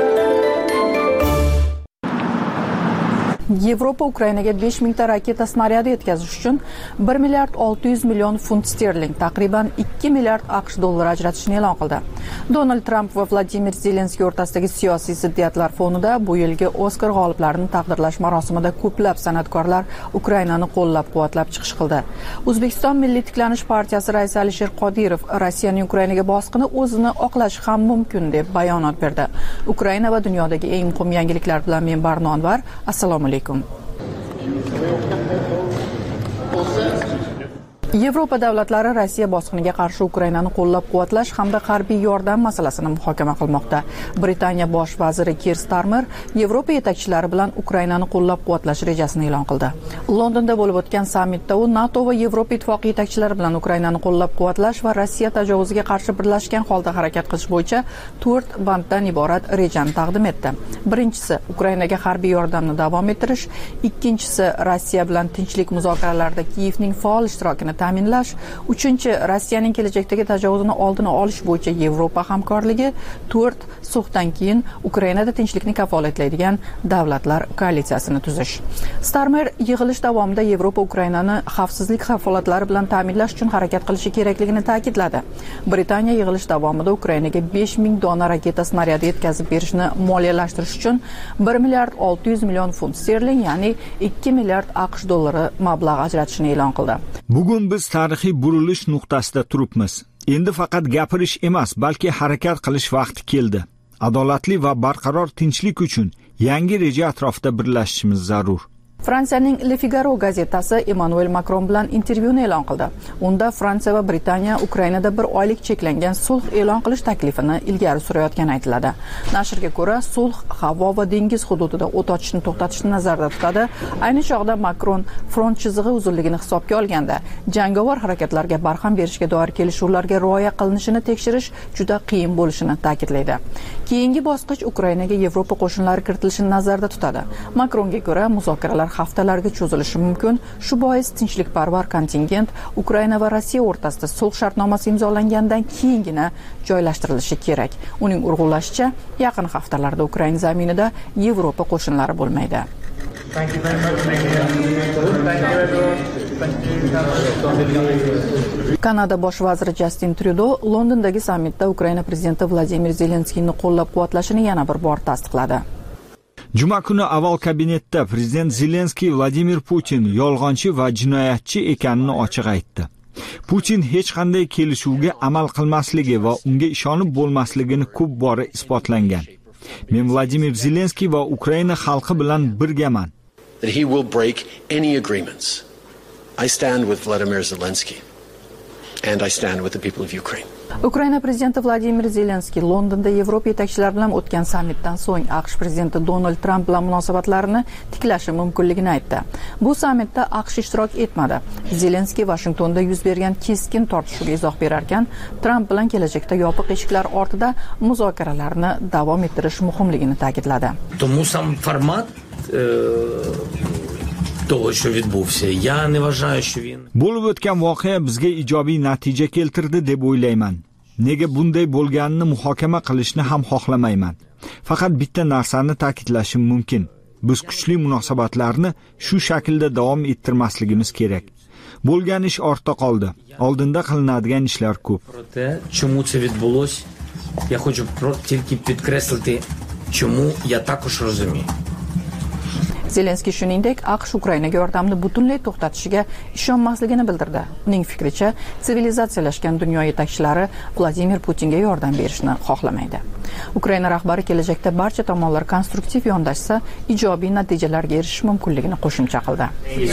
Yevropa Ukrainaga besh mingta raketa snaryadi yetkazish uchun bir milliard olti yuz million funt sterling, taqriban ikki milliard AQSh dollari ajratishni e'lon qildi. Donald Tramp va Vladimir Zelenskiy o'rtasidagi siyosiy ziddiyatlar fonida bu yilgi Oskar g'oliblarini taqdirlash marosimida ko'plab san'atkorlar Ukrainani qo'llab-quvvatlab chiqish qildi. O'zbekiston Milliy tiklanish partiyasi raisi Alisher Qodirov Rossiyaning Ukrainaga bosqini o'zini oqlashi ham mumkin deb bayonot berdi. Ukraina va dunyodagi eng muhim yangiliklar bilan men Barno Anvar. Assalomu alaykum. Yevropa davlatlari Rossiya bosqiniga qarshi Ukrainani qo'llab-quvvatlash hamda harbiy yordam masalasini muhokama qilmoqda. Britaniya bosh vaziri Keir Starmer Yevropa yetakchilari bilan Ukrainani qo'llab-quvvatlash rejasini e'lon qildi. Londonda bo'lib o'tgan sammitda u NATO va Yevropa ittifoqi yetakchilari bilan Ukrainani qo'llab-quvvatlash va Rossiya tajovuziga qarshi birlashgan holda harakat qilish bo'yicha to'rt banddan iborat rejani taqdim etdi. Birinchisi Ukrainaga harbiy yordamni davom ettirish, ikkinchisi Rossiya bilan tinchlik muzokaralarida Kiyevning faol ishtirokini ta'minlash, uchinchi Rossiyaning kelajakdagi tajovuzini oldini olish bo'yicha Yevropa hamkorligi, to'rt sulhdan keyin Ukrainada tinchlikni kafolatlaydigan davlatlar koalitsiyasini tuzish. Starmer yig'ilish davomida Yevropa Ukrainani xavfsizlik kafolatlari bilan ta'minlash uchun harakat qilishi kerakligini ta'kidladi. Britaniya yig'ilish davomida Ukrainaga besh ming dona raketa snaryadi yetkazib berishni moliyalashtirish uchun bir milliard olti yuz million funt sterling, ya'ni ikki milliard AQSh dollari mablag' ajratishni e'lon qildi. Bugun biz tarixiy burilish nuqtasida turibmiz. Endi faqat gapirish emas, balki harakat qilish vaqti keldi. Adolatli va barqaror tinchlik uchun yangi reja atrofida birlashishimiz zarur. Fransiyaning Le Figaro gazetasi Emmanuel Macron bilan intervyuni e'lon qildi. Unda Fransiya va Britaniya Ukrainada bir oylik cheklangan sulh e'lon qilish taklifini ilgari surayotgani aytiladi. Nashrga ko'ra, sulh havo va dengiz hududida o't ochishni to'xtatishni nazarda tutadi. Ayni chog'da Macron front chizig'i uzunligini hisobga olganda, jangovar harakatlarga barham berishga doir kelishuvlarga rioya qilinishini tekshirish juda qiyin bo'lishini ta'kidlaydi. Keyingi bosqich Ukrainaga Yevropa qo'shinlari kiritilishini nazarda tutadi. Macronga ko'ra, muzokaralar haftalarga cho'zilishi mumkin. Shu bois tinchlikparvar kontingent Ukraina va Rossiya o'rtasida sulh shartnomasi imzolangandan keyingina joylashtirilishi kerak. Uning urg'ulashicha, yaqin haftalarda Ukraina zaminida Yevropa qo'shinlari bo'lmaydi. Kanada bosh vaziri Justin Trudeau Londondagi sammitda Ukraina prezidenti Vladimir Zelenskiyni qo'llab-quvvatlashini yana bir bor tasdiqladi. Juma kuni avval kabinetda prezident Zelenskiy Vladimir Putin yolg'onchi va jinoyatchi ekanini ochiq aytdi. Putin hech qanday kelishuvga amal qilmasligi va unga ishonib bo'lmasligini ko'p bora isbotlangan. Men Vladimir Zelenskiy va Ukraina xalqi bilan birgaman. That he will break any agreements. I stand with Vladimir Zelensky and I stand with the people of Ukraine. Ukraina prezidenti Vladimir Zelenskiy Londonda Yevropa yetakchilari bilan o'tgan sammitdan so'ng AQSh prezidenti Donald Trump bilan munosabatlarini tiklashi mumkinligini aytdi. Bu sammitda AQSh ishtirok etmadi. Zelenskiy Washingtonda yuz bergan keskin tortishuvga izoh berarkan, Trump bilan kelajakda yopiq eshiklar ortida muzokaralarni davom ettirish muhimligini ta'kidladi. Тому сам формат того, що відбувся, я не вважаю, що він Bo'lib o'tgan voqea bizga ijobiy natija keltirdi deb o'ylayman. Nega bunday bo'lganini muhokama qilishni ham xohlamayman. Faqat bitta narsani ta'kidlashim mumkin. Biz kuchli munosabatlarni shu shaklda davom ettirmasligimiz kerak. Bo'lgan ish ortda qoldi. Oldinda qilinadigan ishlar ko'p. Проте, чому це відбулось, я хочу тільки підкреслити, чому я також розумію. Zelenskiy shuningdek, AQSh Ukrainaga yordamni butunlay to'xtatishiga ishonmasligini bildirdi. Uning fikricha, sivilizatsiyalashgan dunyo yetakchilari Vladimir Putinga yordam berishni xohlamaydi. Ukraina rahbari kelajakda barcha tomonlar konstruktiv yondashsa, ijobiy natijalarga erishish mumkinligini qo'shimcha qildi.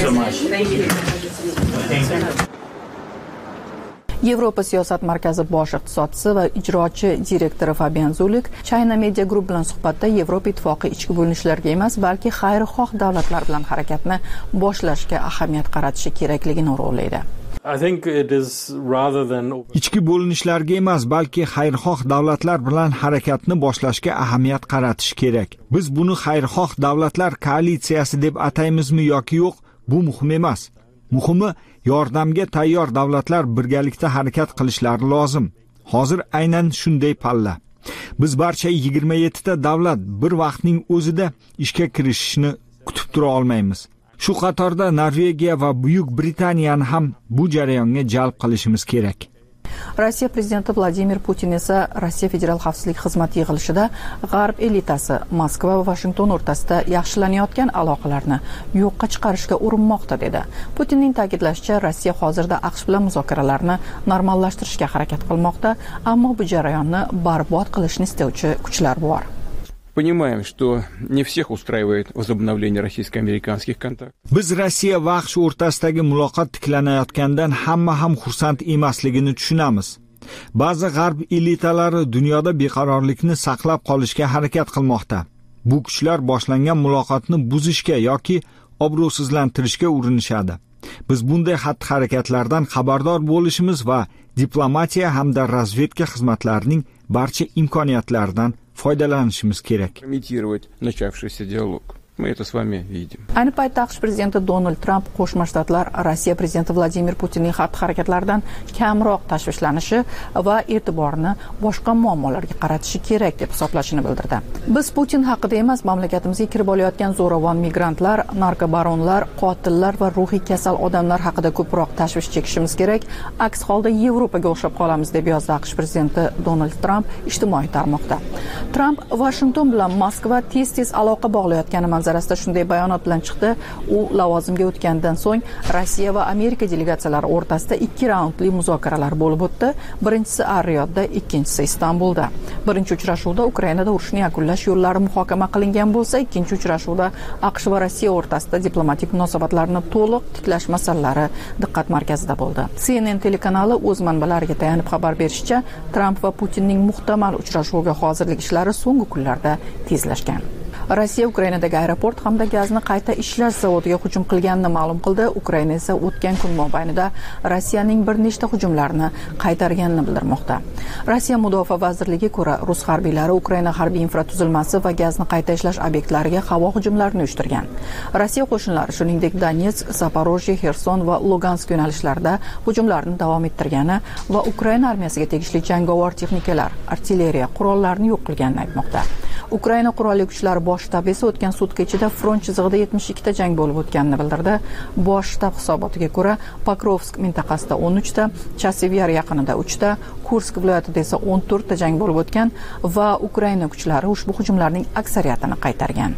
Yevropa siyosat markazi bosh iqtisodchisi va ijrochi direktori Fabian Zulik China Media Group bilan suhbatda Yevropa ittifoqi ichki bo'linishlarga emas, balki xayrixoh davlatlar bilan harakatni boshlashga ahamiyat qaratishi kerakligini urg'ulaydi. Ichki bo'linishlarga emas, balki xayrixoh davlatlar bilan harakatni boshlashga ahamiyat qaratish kerak. Biz buni xayrixoh davlatlar koalitsiyasi deb ataymizmi yoki yo'q, bu muhim emas. Muhimi, yordamga tayyor davlatlar birgalikda harakat qilishlari lozim. Hozir aynan shunday palla. Biz barcha yigirma yetti ta davlat bir vaqtning o'zida ishga kirishishni kutib tura olmaymiz. Shu qatorda Norvegiya va Buyuk Britaniyani ham bu jarayonga jalb qilishimiz kerak. Rossiya prezidenti Vladimir Putin esa Rossiya Federal xavfsizlik xizmati yig'ilishida G'arb elitasi Moskva va Washington o'rtasida yaxshilanayotgan aloqalarni yo'qqa chiqarishga urinmoqda dedi. Putinning ta'kidlashicha, Rossiya hozirda AQSh bilan muzokaralarni normallashtirishga harakat qilmoqda, ammo bu jarayonni barbod qilishni istovchi kuchlar bor. Понимаем, что не всех устраивает возобновление российско-американских контактов. Biz Rossiya va AQSh o'rtasidagi muloqot tiklanayotgandan hamma ham xursand emasligini tushunamiz. Ba'zi g'arb elitalari dunyoda beqarorlikni saqlab qolishga harakat qilmoqda. Bu kuchlar boshlangan muloqotni buzishga yoki obro'sizlantirishga urinishadi. Biz bunday xatti-harakatlardan xabardor bo'lishimiz va diplomatiya hamda razvedka xizmatlarining barcha imkoniyatlaridan foydalanishimiz kerak. Комментировать начавшийся диалог. Мы это с вами видим. Ayni paytda AQSh prezidenti Donald Tramp Qo'shma Shtatlar Rossiya prezidenti Vladimir Putinning xatti-harakatlaridan kamroq tashvishlanishi va e'tiborni boshqa muammolarga qaratishi kerak deb hisoblashini bildirdi. Biz Putin haqida emas, mamlakatimizga kirib olayotgan zo'ravon migrantlar, narkobaronlar, qotillar va ruhiy kasal odamlar haqida ko'proq tashvish chekishimiz kerak. Aks holda Yevropaga o'xshab qolamiz deb yozdi AQSh prezidenti Donald Tramp ijtimoiy tarmoqda. Tramp Washington bilan Moskva tez-tez aloqa bog'layotgani manzarasida shunday bayonot bilan chiqdi. U lavozimga o'tgandan so'ng Rossiya va Amerika delegatsiyalari o'rtasida ikki raundli muzokaralar bo'lib o'tdi. Birinchisi Ar-Riyodda, ikkinchisi Istanbulda. Birinchi uchrashuvda Ukrainada urushni yakunlash yo'llari muhokama qilingan bo'lsa, ikkinchi uchrashuvda AQSh va Rossiya o'rtasida diplomatik munosabatlarni to'liq tiklash masalalari diqqat markazida bo'ldi. C N N telekanali o'z manbalariga tayanib xabar berishicha, Tramp va Putinning muhtamal uchrashuviga hozirlik ishlari so'nggi kunlarda tezlashgan. Rossiya Ukrainadagi aeroport hamda gazni qayta ishlash zavodiga hujum qilganini ma'lum qildi. Ukraina esa o'tgan kun mobaynida Rossiyaning bir nechta hujumlarini qaytarganini bildirmoqda. Rossiya Mudofaa vazirligiga ko'ra, rus harbiylari Ukraina harbiy infratuzilmasi va gazni qayta ishlash obyektlariga havo hujumlarini uyushtirgan. Rossiya qo'shinlari shuningdek Donetsk, Zaporojye, Xerson va Lugansk yo'nalishlarida hujumlarni davom ettirgani va Ukraina armiyasiga tegishli jangovar texnikalar, artilleriya qurollarini yo'q qilganini aytmoqda. Ukraina qurolli kuchlari bosh shtabi esa o'tgan sutka ichida front chizig'ida yetmish ikkita jang bo'lib o'tganini bildirdi. Bosh shtab hisobotiga ko'ra, Pokrovsk mintaqasida o'n uchta, Chasivyar yaqinida uchta, Kursk viloyatida esa o'n to'rtta jang bo'lib o'tgan va Ukraina kuchlari ushbu hujumlarning aksariyatini qaytargan.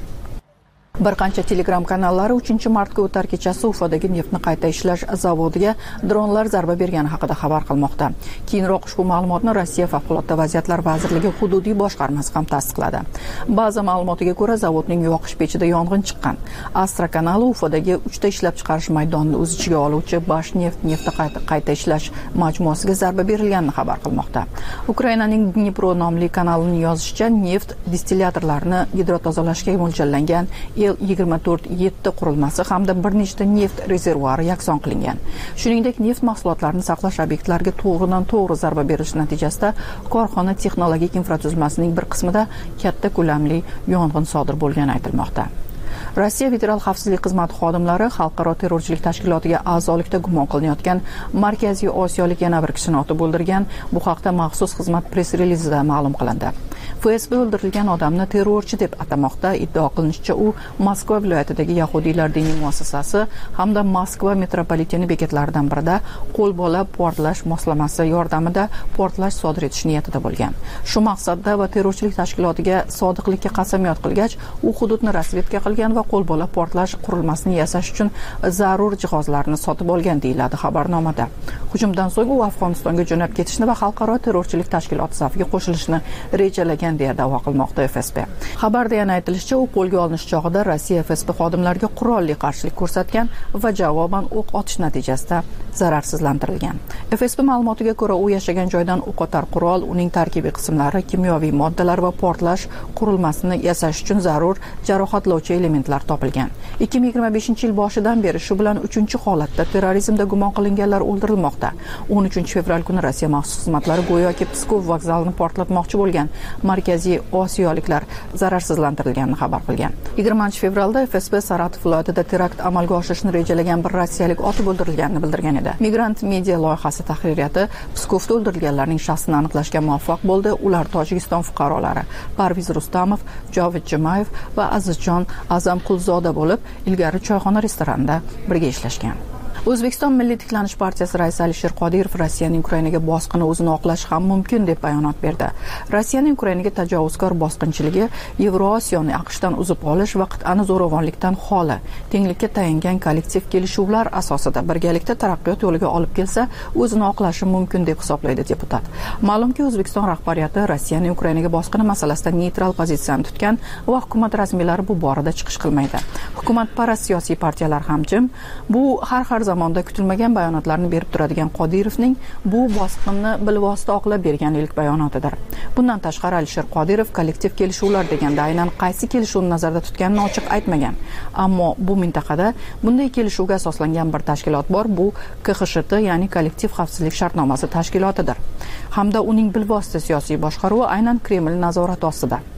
Bir qancha Telegram kanallari uchinchi martga o'tar kechasi Ufodagi neftni qayta ishlash zavodiga dronlar zarba bergani haqida xabar qilmoqda. Keyinroq ushbu ma'lumotni Rossiya Favqulodda vaziyatlar vazirligi hududiy boshqarmasi ham tasdiqladi. Ba'zi ma'lumotiga ko'ra, zavodning yoqish pechida yong'in chiqqan. Astra kanali Ufodagi uchta ishlab chiqarish maydonini o'z ichiga oluvchi Bashneft nefti qayta, qayta ishlash majmuasiga zarba berilganini xabar qilmoqda. Ukrainaning Dnipro nomli kanalining yozishicha, neft distilyatorlarini gidrotozalashga mo'ljallangan L yigirma to'rt yetti qurilmasi hamda bir nechta neft rezervuari yakson qilingan. Shuningdek, neft mahsulotlarini saqlash obyektlariga to'g'ridan-to'g'ri zarba berilishi natijasida korxona texnologik infratuzilmasining bir qismida katta ko'lamli yong'in sodir bo'lgani aytilmoqda. Rossiya Federal xavfsizlik xizmati xodimlari xalqaro terrorchilik tashkilotiga a'zolikda gumon qilinayotgan Markaziy Osiyolik yana bir kishini otib o'ldirgan. Bu haqda maxsus xizmat press-relizida ma'lum qilindi. F S B o'ldirilgan odamni terrorchi deb atamoqda. Iddia qilinishicha, u Moskva viloyatidagi yahudiylar diniy muassasasi hamda Moskva metropoliteni bekatlaridan birida qo'lbola portlash moslamasi yordamida portlash sodir etish niyatida bo'lgan. Shu maqsadda va terrorchilik tashkilotiga sodiqlikka qasamyod qilgach, u hududni razvedka qilgan va qo'lbola portlash qurilmasini yasash uchun zarur jihozlarni sotib olgan deyiladi xabarnomada. Hujumdan so'ng u Afg'onistonga jo'nab ketishni va xalqaro terrorchilik tashkiloti safiga qo'shilishni rejalagan deya da'vo qilmoqda F S B. Xabarda yana aytilishicha, u qo'lga olinish chog'ida Rossiya F S B xodimlariga qurolli qarshilik ko'rsatgan va javoban o'q otish natijasida zararsizlantirilgan. F S B ma'lumotiga ko'ra, u yashagan joydan o'qotar qurol, uning tarkibiy qismlari, kimyoviy moddalar va portlash qurilmasini yasash uchun zarur jarohatlovchi elementlar topilgan. ikki ming yigirma beshinchi yil boshidan beri shu bilan uchinchi holatda terrorizmda gumon qilinganlar o'ldirilmoqda. o'n uchinchi fevral kuni Rossiya maxsus xizmatlari go'yoki Pskov vokzalini portlatmoqchi bo'lgan Markaziy Osiyoliklar zararsizlantirilganini xabar qilgan. yigirmanchi fevralda F S B Saratov viloyatida terakt amalga oshirishni rejalagan bir rossiyalik otib o'ldirilganini bildirgan edi. Migrant media loyihasi tahririyati Pskovda o'ldirilganlarning shaxsini aniqlashga muvaffaq bo'ldi. Ular Tojikiston fuqarolari Parviz Rustamov, Jovid Jumayev va Azizjon Azam Qulzoda bo'lib, ilgari choyxona restoranida birga ishlashgan. O'zbekiston Milliy tiklanish partiyasi raisi Alisher Qodirov Rossiyaning Ukrainaga bosqini o'zini oqlashi ham mumkin deb bayonot berdi. Rossiyaning Ukrainaga tajovuzkor bosqinchiligi Yevrosiyoni AQShdan uzib olish va qit'ani zo'ravonlikdan xoli, tenglikka tayangan kollektiv kelishuvlar asosida birgalikda taraqqiyot yo'liga olib kelsa, o'zini oqlashi mumkin deb hisoblaydi deputat. Ma'lumki, O'zbekiston rahbariyati Rossiyaning Ukrainaga bosqini masalasida neytral pozitsiyani tutgan va hukumat rasmiylari bu borada chiqish qilmaydi. Hukumatparast siyosiy partiyalar ham jim. Bu har har zamonda kutilmagan bayonotlarni berib turadigan Qodirovning bu bosqinni bilvosita oqlab bergan ilk bayonotidir. Bundan tashqari Alisher Qodirov kollektiv kelishuvlar deganda aynan qaysi kelishuvni nazarda tutganini ochiq aytmagan. Ammo bu mintaqada bunday kelishuvga asoslangan bir tashkilot bor, bu K X S T, ya'ni kollektiv xavfsizlik shartnomasi tashkilotidir. Hamda uning bilvosita siyosiy boshqaruvi aynan Kreml nazorati ostida.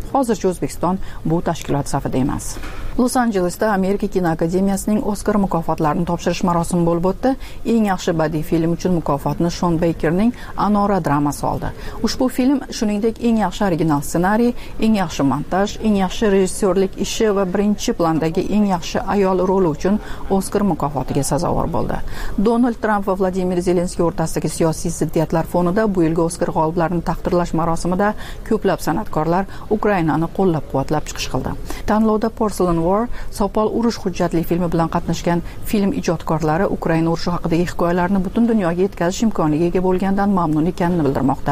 Hozircha O'zbekiston bu tashkilot safida emas. Los Anjelesda Amerika kinoakademiyasining Oskar mukofotlarini topshirish marosimi bo'lib o'tdi. Eng yaxshi badiiy film uchun mukofotni Shon Beykerning Anora dramasi oldi. Ushbu film shuningdek eng yaxshi original ssenariy, eng yaxshi montaj, eng yaxshi rejissyorlik ishi va birinchi plandagi eng yaxshi ayol roli uchun Oskar mukofotiga sazovor bo'ldi. Donald Tramp va Vladimir Zelenskiy o'rtasidagi siyosiy ziddiyatlar fonida bu yilgi Oskar g'oliblarini taqdirlash marosimida ko'plab san'atkorlar Ukrainani qo'llab-quvvatlab chiqish qildi. Tanlovda Porcelain War, Sopol urush hujjatli filmi bilan qatnashgan film ijodkorlari Ukraina urushi haqidagi hikoyalarni butun dunyoga yetkazish imkoniga ega bo'lgandan mamnun ekanini bildirmoqda.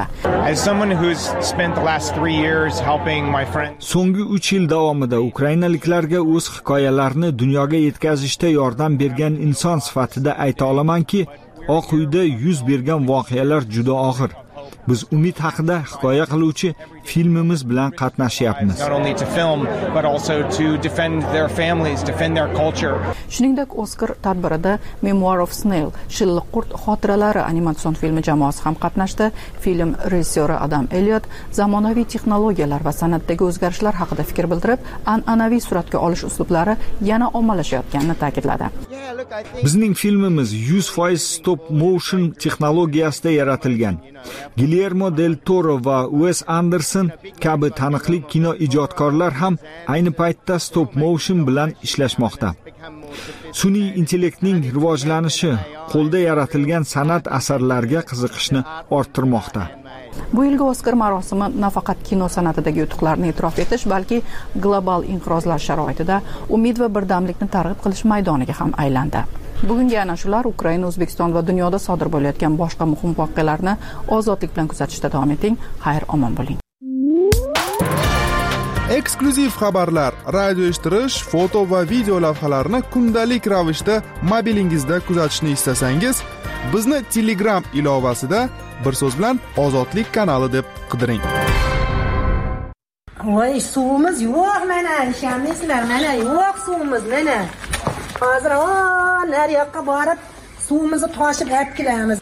So'nggi uch yil davomida ukrainaliklarga o'z hikoyalarini dunyoga yetkazishda yordam bergan inson sifatida ayta olamanki, Oq uyda yuz bergan voqealar juda og'ir. Biz umid haqida hikoya qiluvchi filmimiz bilan qatnashyapmiz. Shuningdek, Oskar tadbirida Memoir of Snail, Shilliq qurt xotiralari animatsion filmi jamoasi ham qatnashdi. Film rejissyori Adam Elliot zamonaviy texnologiyalar va san'atdagi o'zgarishlar haqida fikr bildirib, an'anaviy suratga olish uslublari yana ommalashayotganini ta'kidladi. Bizning filmimiz yuz foiz stop motion texnologiyasida yaratilgan. Guillermo del Toro va Wes Anderson kabi taniqli kino ijodkorlar ham ayni paytda stop motion bilan ishlashmoqda. Sun'iy intellektning rivojlanishi qo'lda yaratilgan san'at asarlariga qiziqishni orttirmoqda. Bu yilgi Oskar marosimi nafaqat kino san'atidagi yutuqlarni e'tirof etish, balki global inqirozlar sharoitida umid va birdamlikni targ'ib qilish maydoniga ham aylandi. Bugungi ana shular. Ukraina, O'zbekiston va dunyoda sodir bo'layotgan boshqa muhim voqealarni ozodlik bilan kuzatishda davom eting. Xayr, omon bo'ling. Eksklyuziv xabarlar, radio eshittirish, foto va video lavhalarni kundalik ravishda mobilingizda kuzatishni istasangiz, bizni Telegram ilovasida bir so'z bilan Ozodlik kanali deb qidiring. Voy, suvimiz yo'q, mana ishamizlar, mana yo'q suvimiz, mana. Hozir nariyoqqa borib suvimizni toshib olib kelamiz.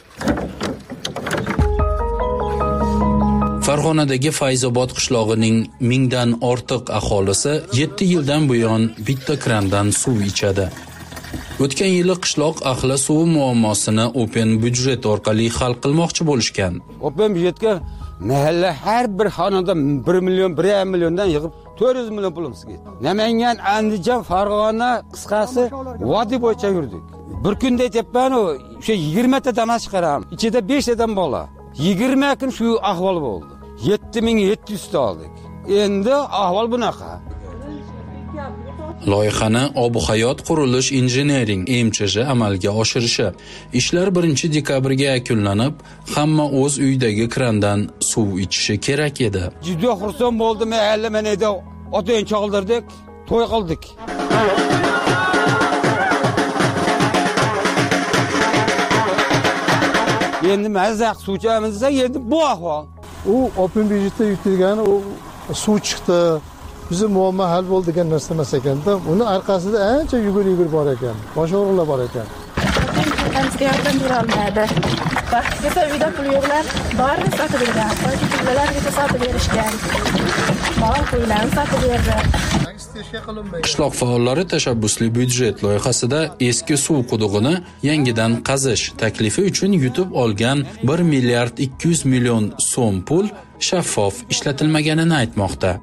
Farg'onadagi Fayzobod qishlog'ining mingdan ortiq aholisi yetti yildan buyon bitta krandan suv ichadi. O'tgan yili qishloq ahli suv muammosini open budjet orqali hal qilmoqchi bo'lishgan. Open budjetga mahalla har bir xonada bir million, bir yarim milliondan yig'ib to'rt yuz million pulimiz ketdi. Namangan, Andijon, Farg'ona qisqasi vodiy bo'yicha yurdik. Bir kunda aytibman, o'sha yigirma ta dana chiqaram. Ichida besh tadan bola. yigirma kun shu ahvol bo'ldi. yetti ming yetti yuz ta oldik. Endi ahvol bunaqa. Loyihani Ob-hayot qurilish injiniring M C J amalga oshirishi. Ishlar birinchi dekabrga yakunlanib, hamma o'z uyidagi krandan suv ichishi kerak edi. Juda xursand bo'ldim, mahalla manada otang chaldirdik, to'y qildik. Endi mazaq suvchamizda endi bu ahvol. U open budjetda yutilgan, u suv chiqdi. Bizim muammo hal bo'ldi degan narsa emas ekanda, uni orqasida ancha yugur-yugur bor ekan, bosh og'riqlar bor ekan. Bizga yordam bera olmadi. Vaqtida uyda pul yo'qlar, barini sotib bergan, qo'ychilarga sotib berishgan. Mol qo'ylarni sotib berdi. Qishloq faollari tashabbusli budjet loyihasida eski suv qudug'ini yangidan qazish taklifi uchun yutib olgan bir milliard ikki yuz million so'm pul shaffof ishlatilmaganini aytmoqda.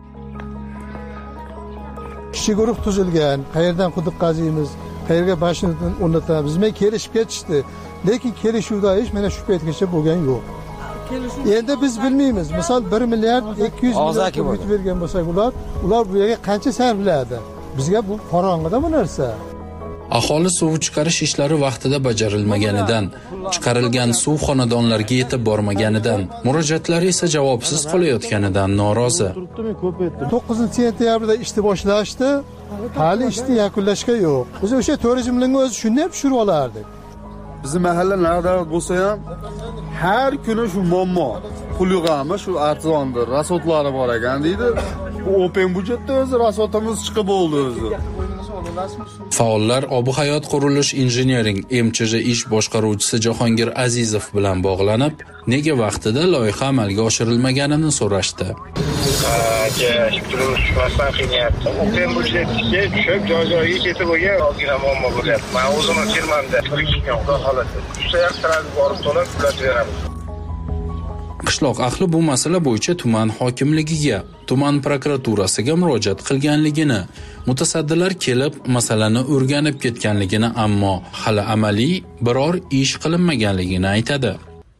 Kichik guruh tuzilgan, qayerdan quduq qaziymiz, qayerga boshni o'rnatamiz, men kelishib ketishdi. Lekin kelishuvda hech mana shu paytgacha bo'lgan yo'q. Endi biz bilmaymiz. Misol bir milliard ikki yuz million yutib bergan bo'lsak, ular ular bu yerga qancha sarfladi? Bizga bu qorong'ida bu narsa. Aholi suv chiqarish ishlari vaqtida bajarilmaganidan, chiqarilgan suv xonadonlarga yetib bormaganidan, murojaatlari esa javobsiz qolayotganidan norozi. to'qqizinchi sentyabrda ishni boshlashdi, hali ishni yakunlashga yo'q. Biz o'sha turizmning o'zi shunday pishirib olardik. Bizim mahalla narada bo'lsa ham har kuni shu muammo. Pul yo'qmi, shu arzondir, rasotlari bor ekan deydi. Bu open budjetda o'zi rasotimiz chiqib bo'ldi o'zi. Faollar Ob-hayot qurilish injiniring M C J ish boshqaruvchisi Jahongir Azizov bilan bog'lanib, nega vaqtida loyiha amalga oshirilmaganini so'rashdi. turmush tushmasdan qiynayapti. O'qim budjetga tushib, joy-joyiga ketib bo'lgan ozgina muammo bo'lyapti. Men o'zim firmamda bir ikki kun xudo xohlasa. Tushsa ham transport borib to'lab ulatib beramiz. Qishloq ahli bu masala bo'yicha tuman hokimligiga, tuman prokuraturasiga murojaat qilganligini, mutasaddilar kelib masalani o'rganib ketganligini, ammo hali amaliy biror ish qilinmaganligini aytadi.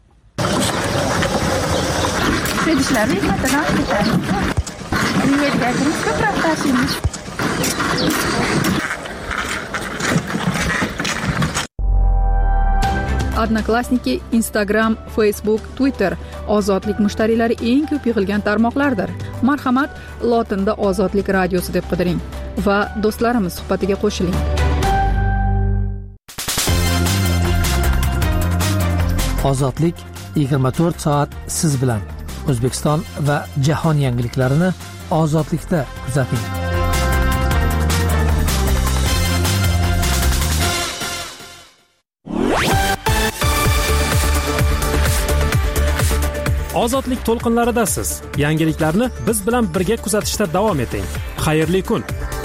Ishlarni mehnatidan ketadi. Yerga ko'proq tashiymiz. Odnoklassniki, Instagram, Facebook, Twitter ozodlik mushtariylari eng ko'p yig'ilgan tarmoqlardir. Marhamat, lotinda Ozodlik radiosi deb qidiring va do'stlarimiz suhbatiga qo'shiling. Ozodlik yigirma to'rt soat siz bilan. O'zbekiston va jahon yangiliklarini ozodlikda kuzating. Ozodlik to'lqinlaridasiz. Yangiliklarni biz bilan birga kuzatishda davom eting. Xayrli kun.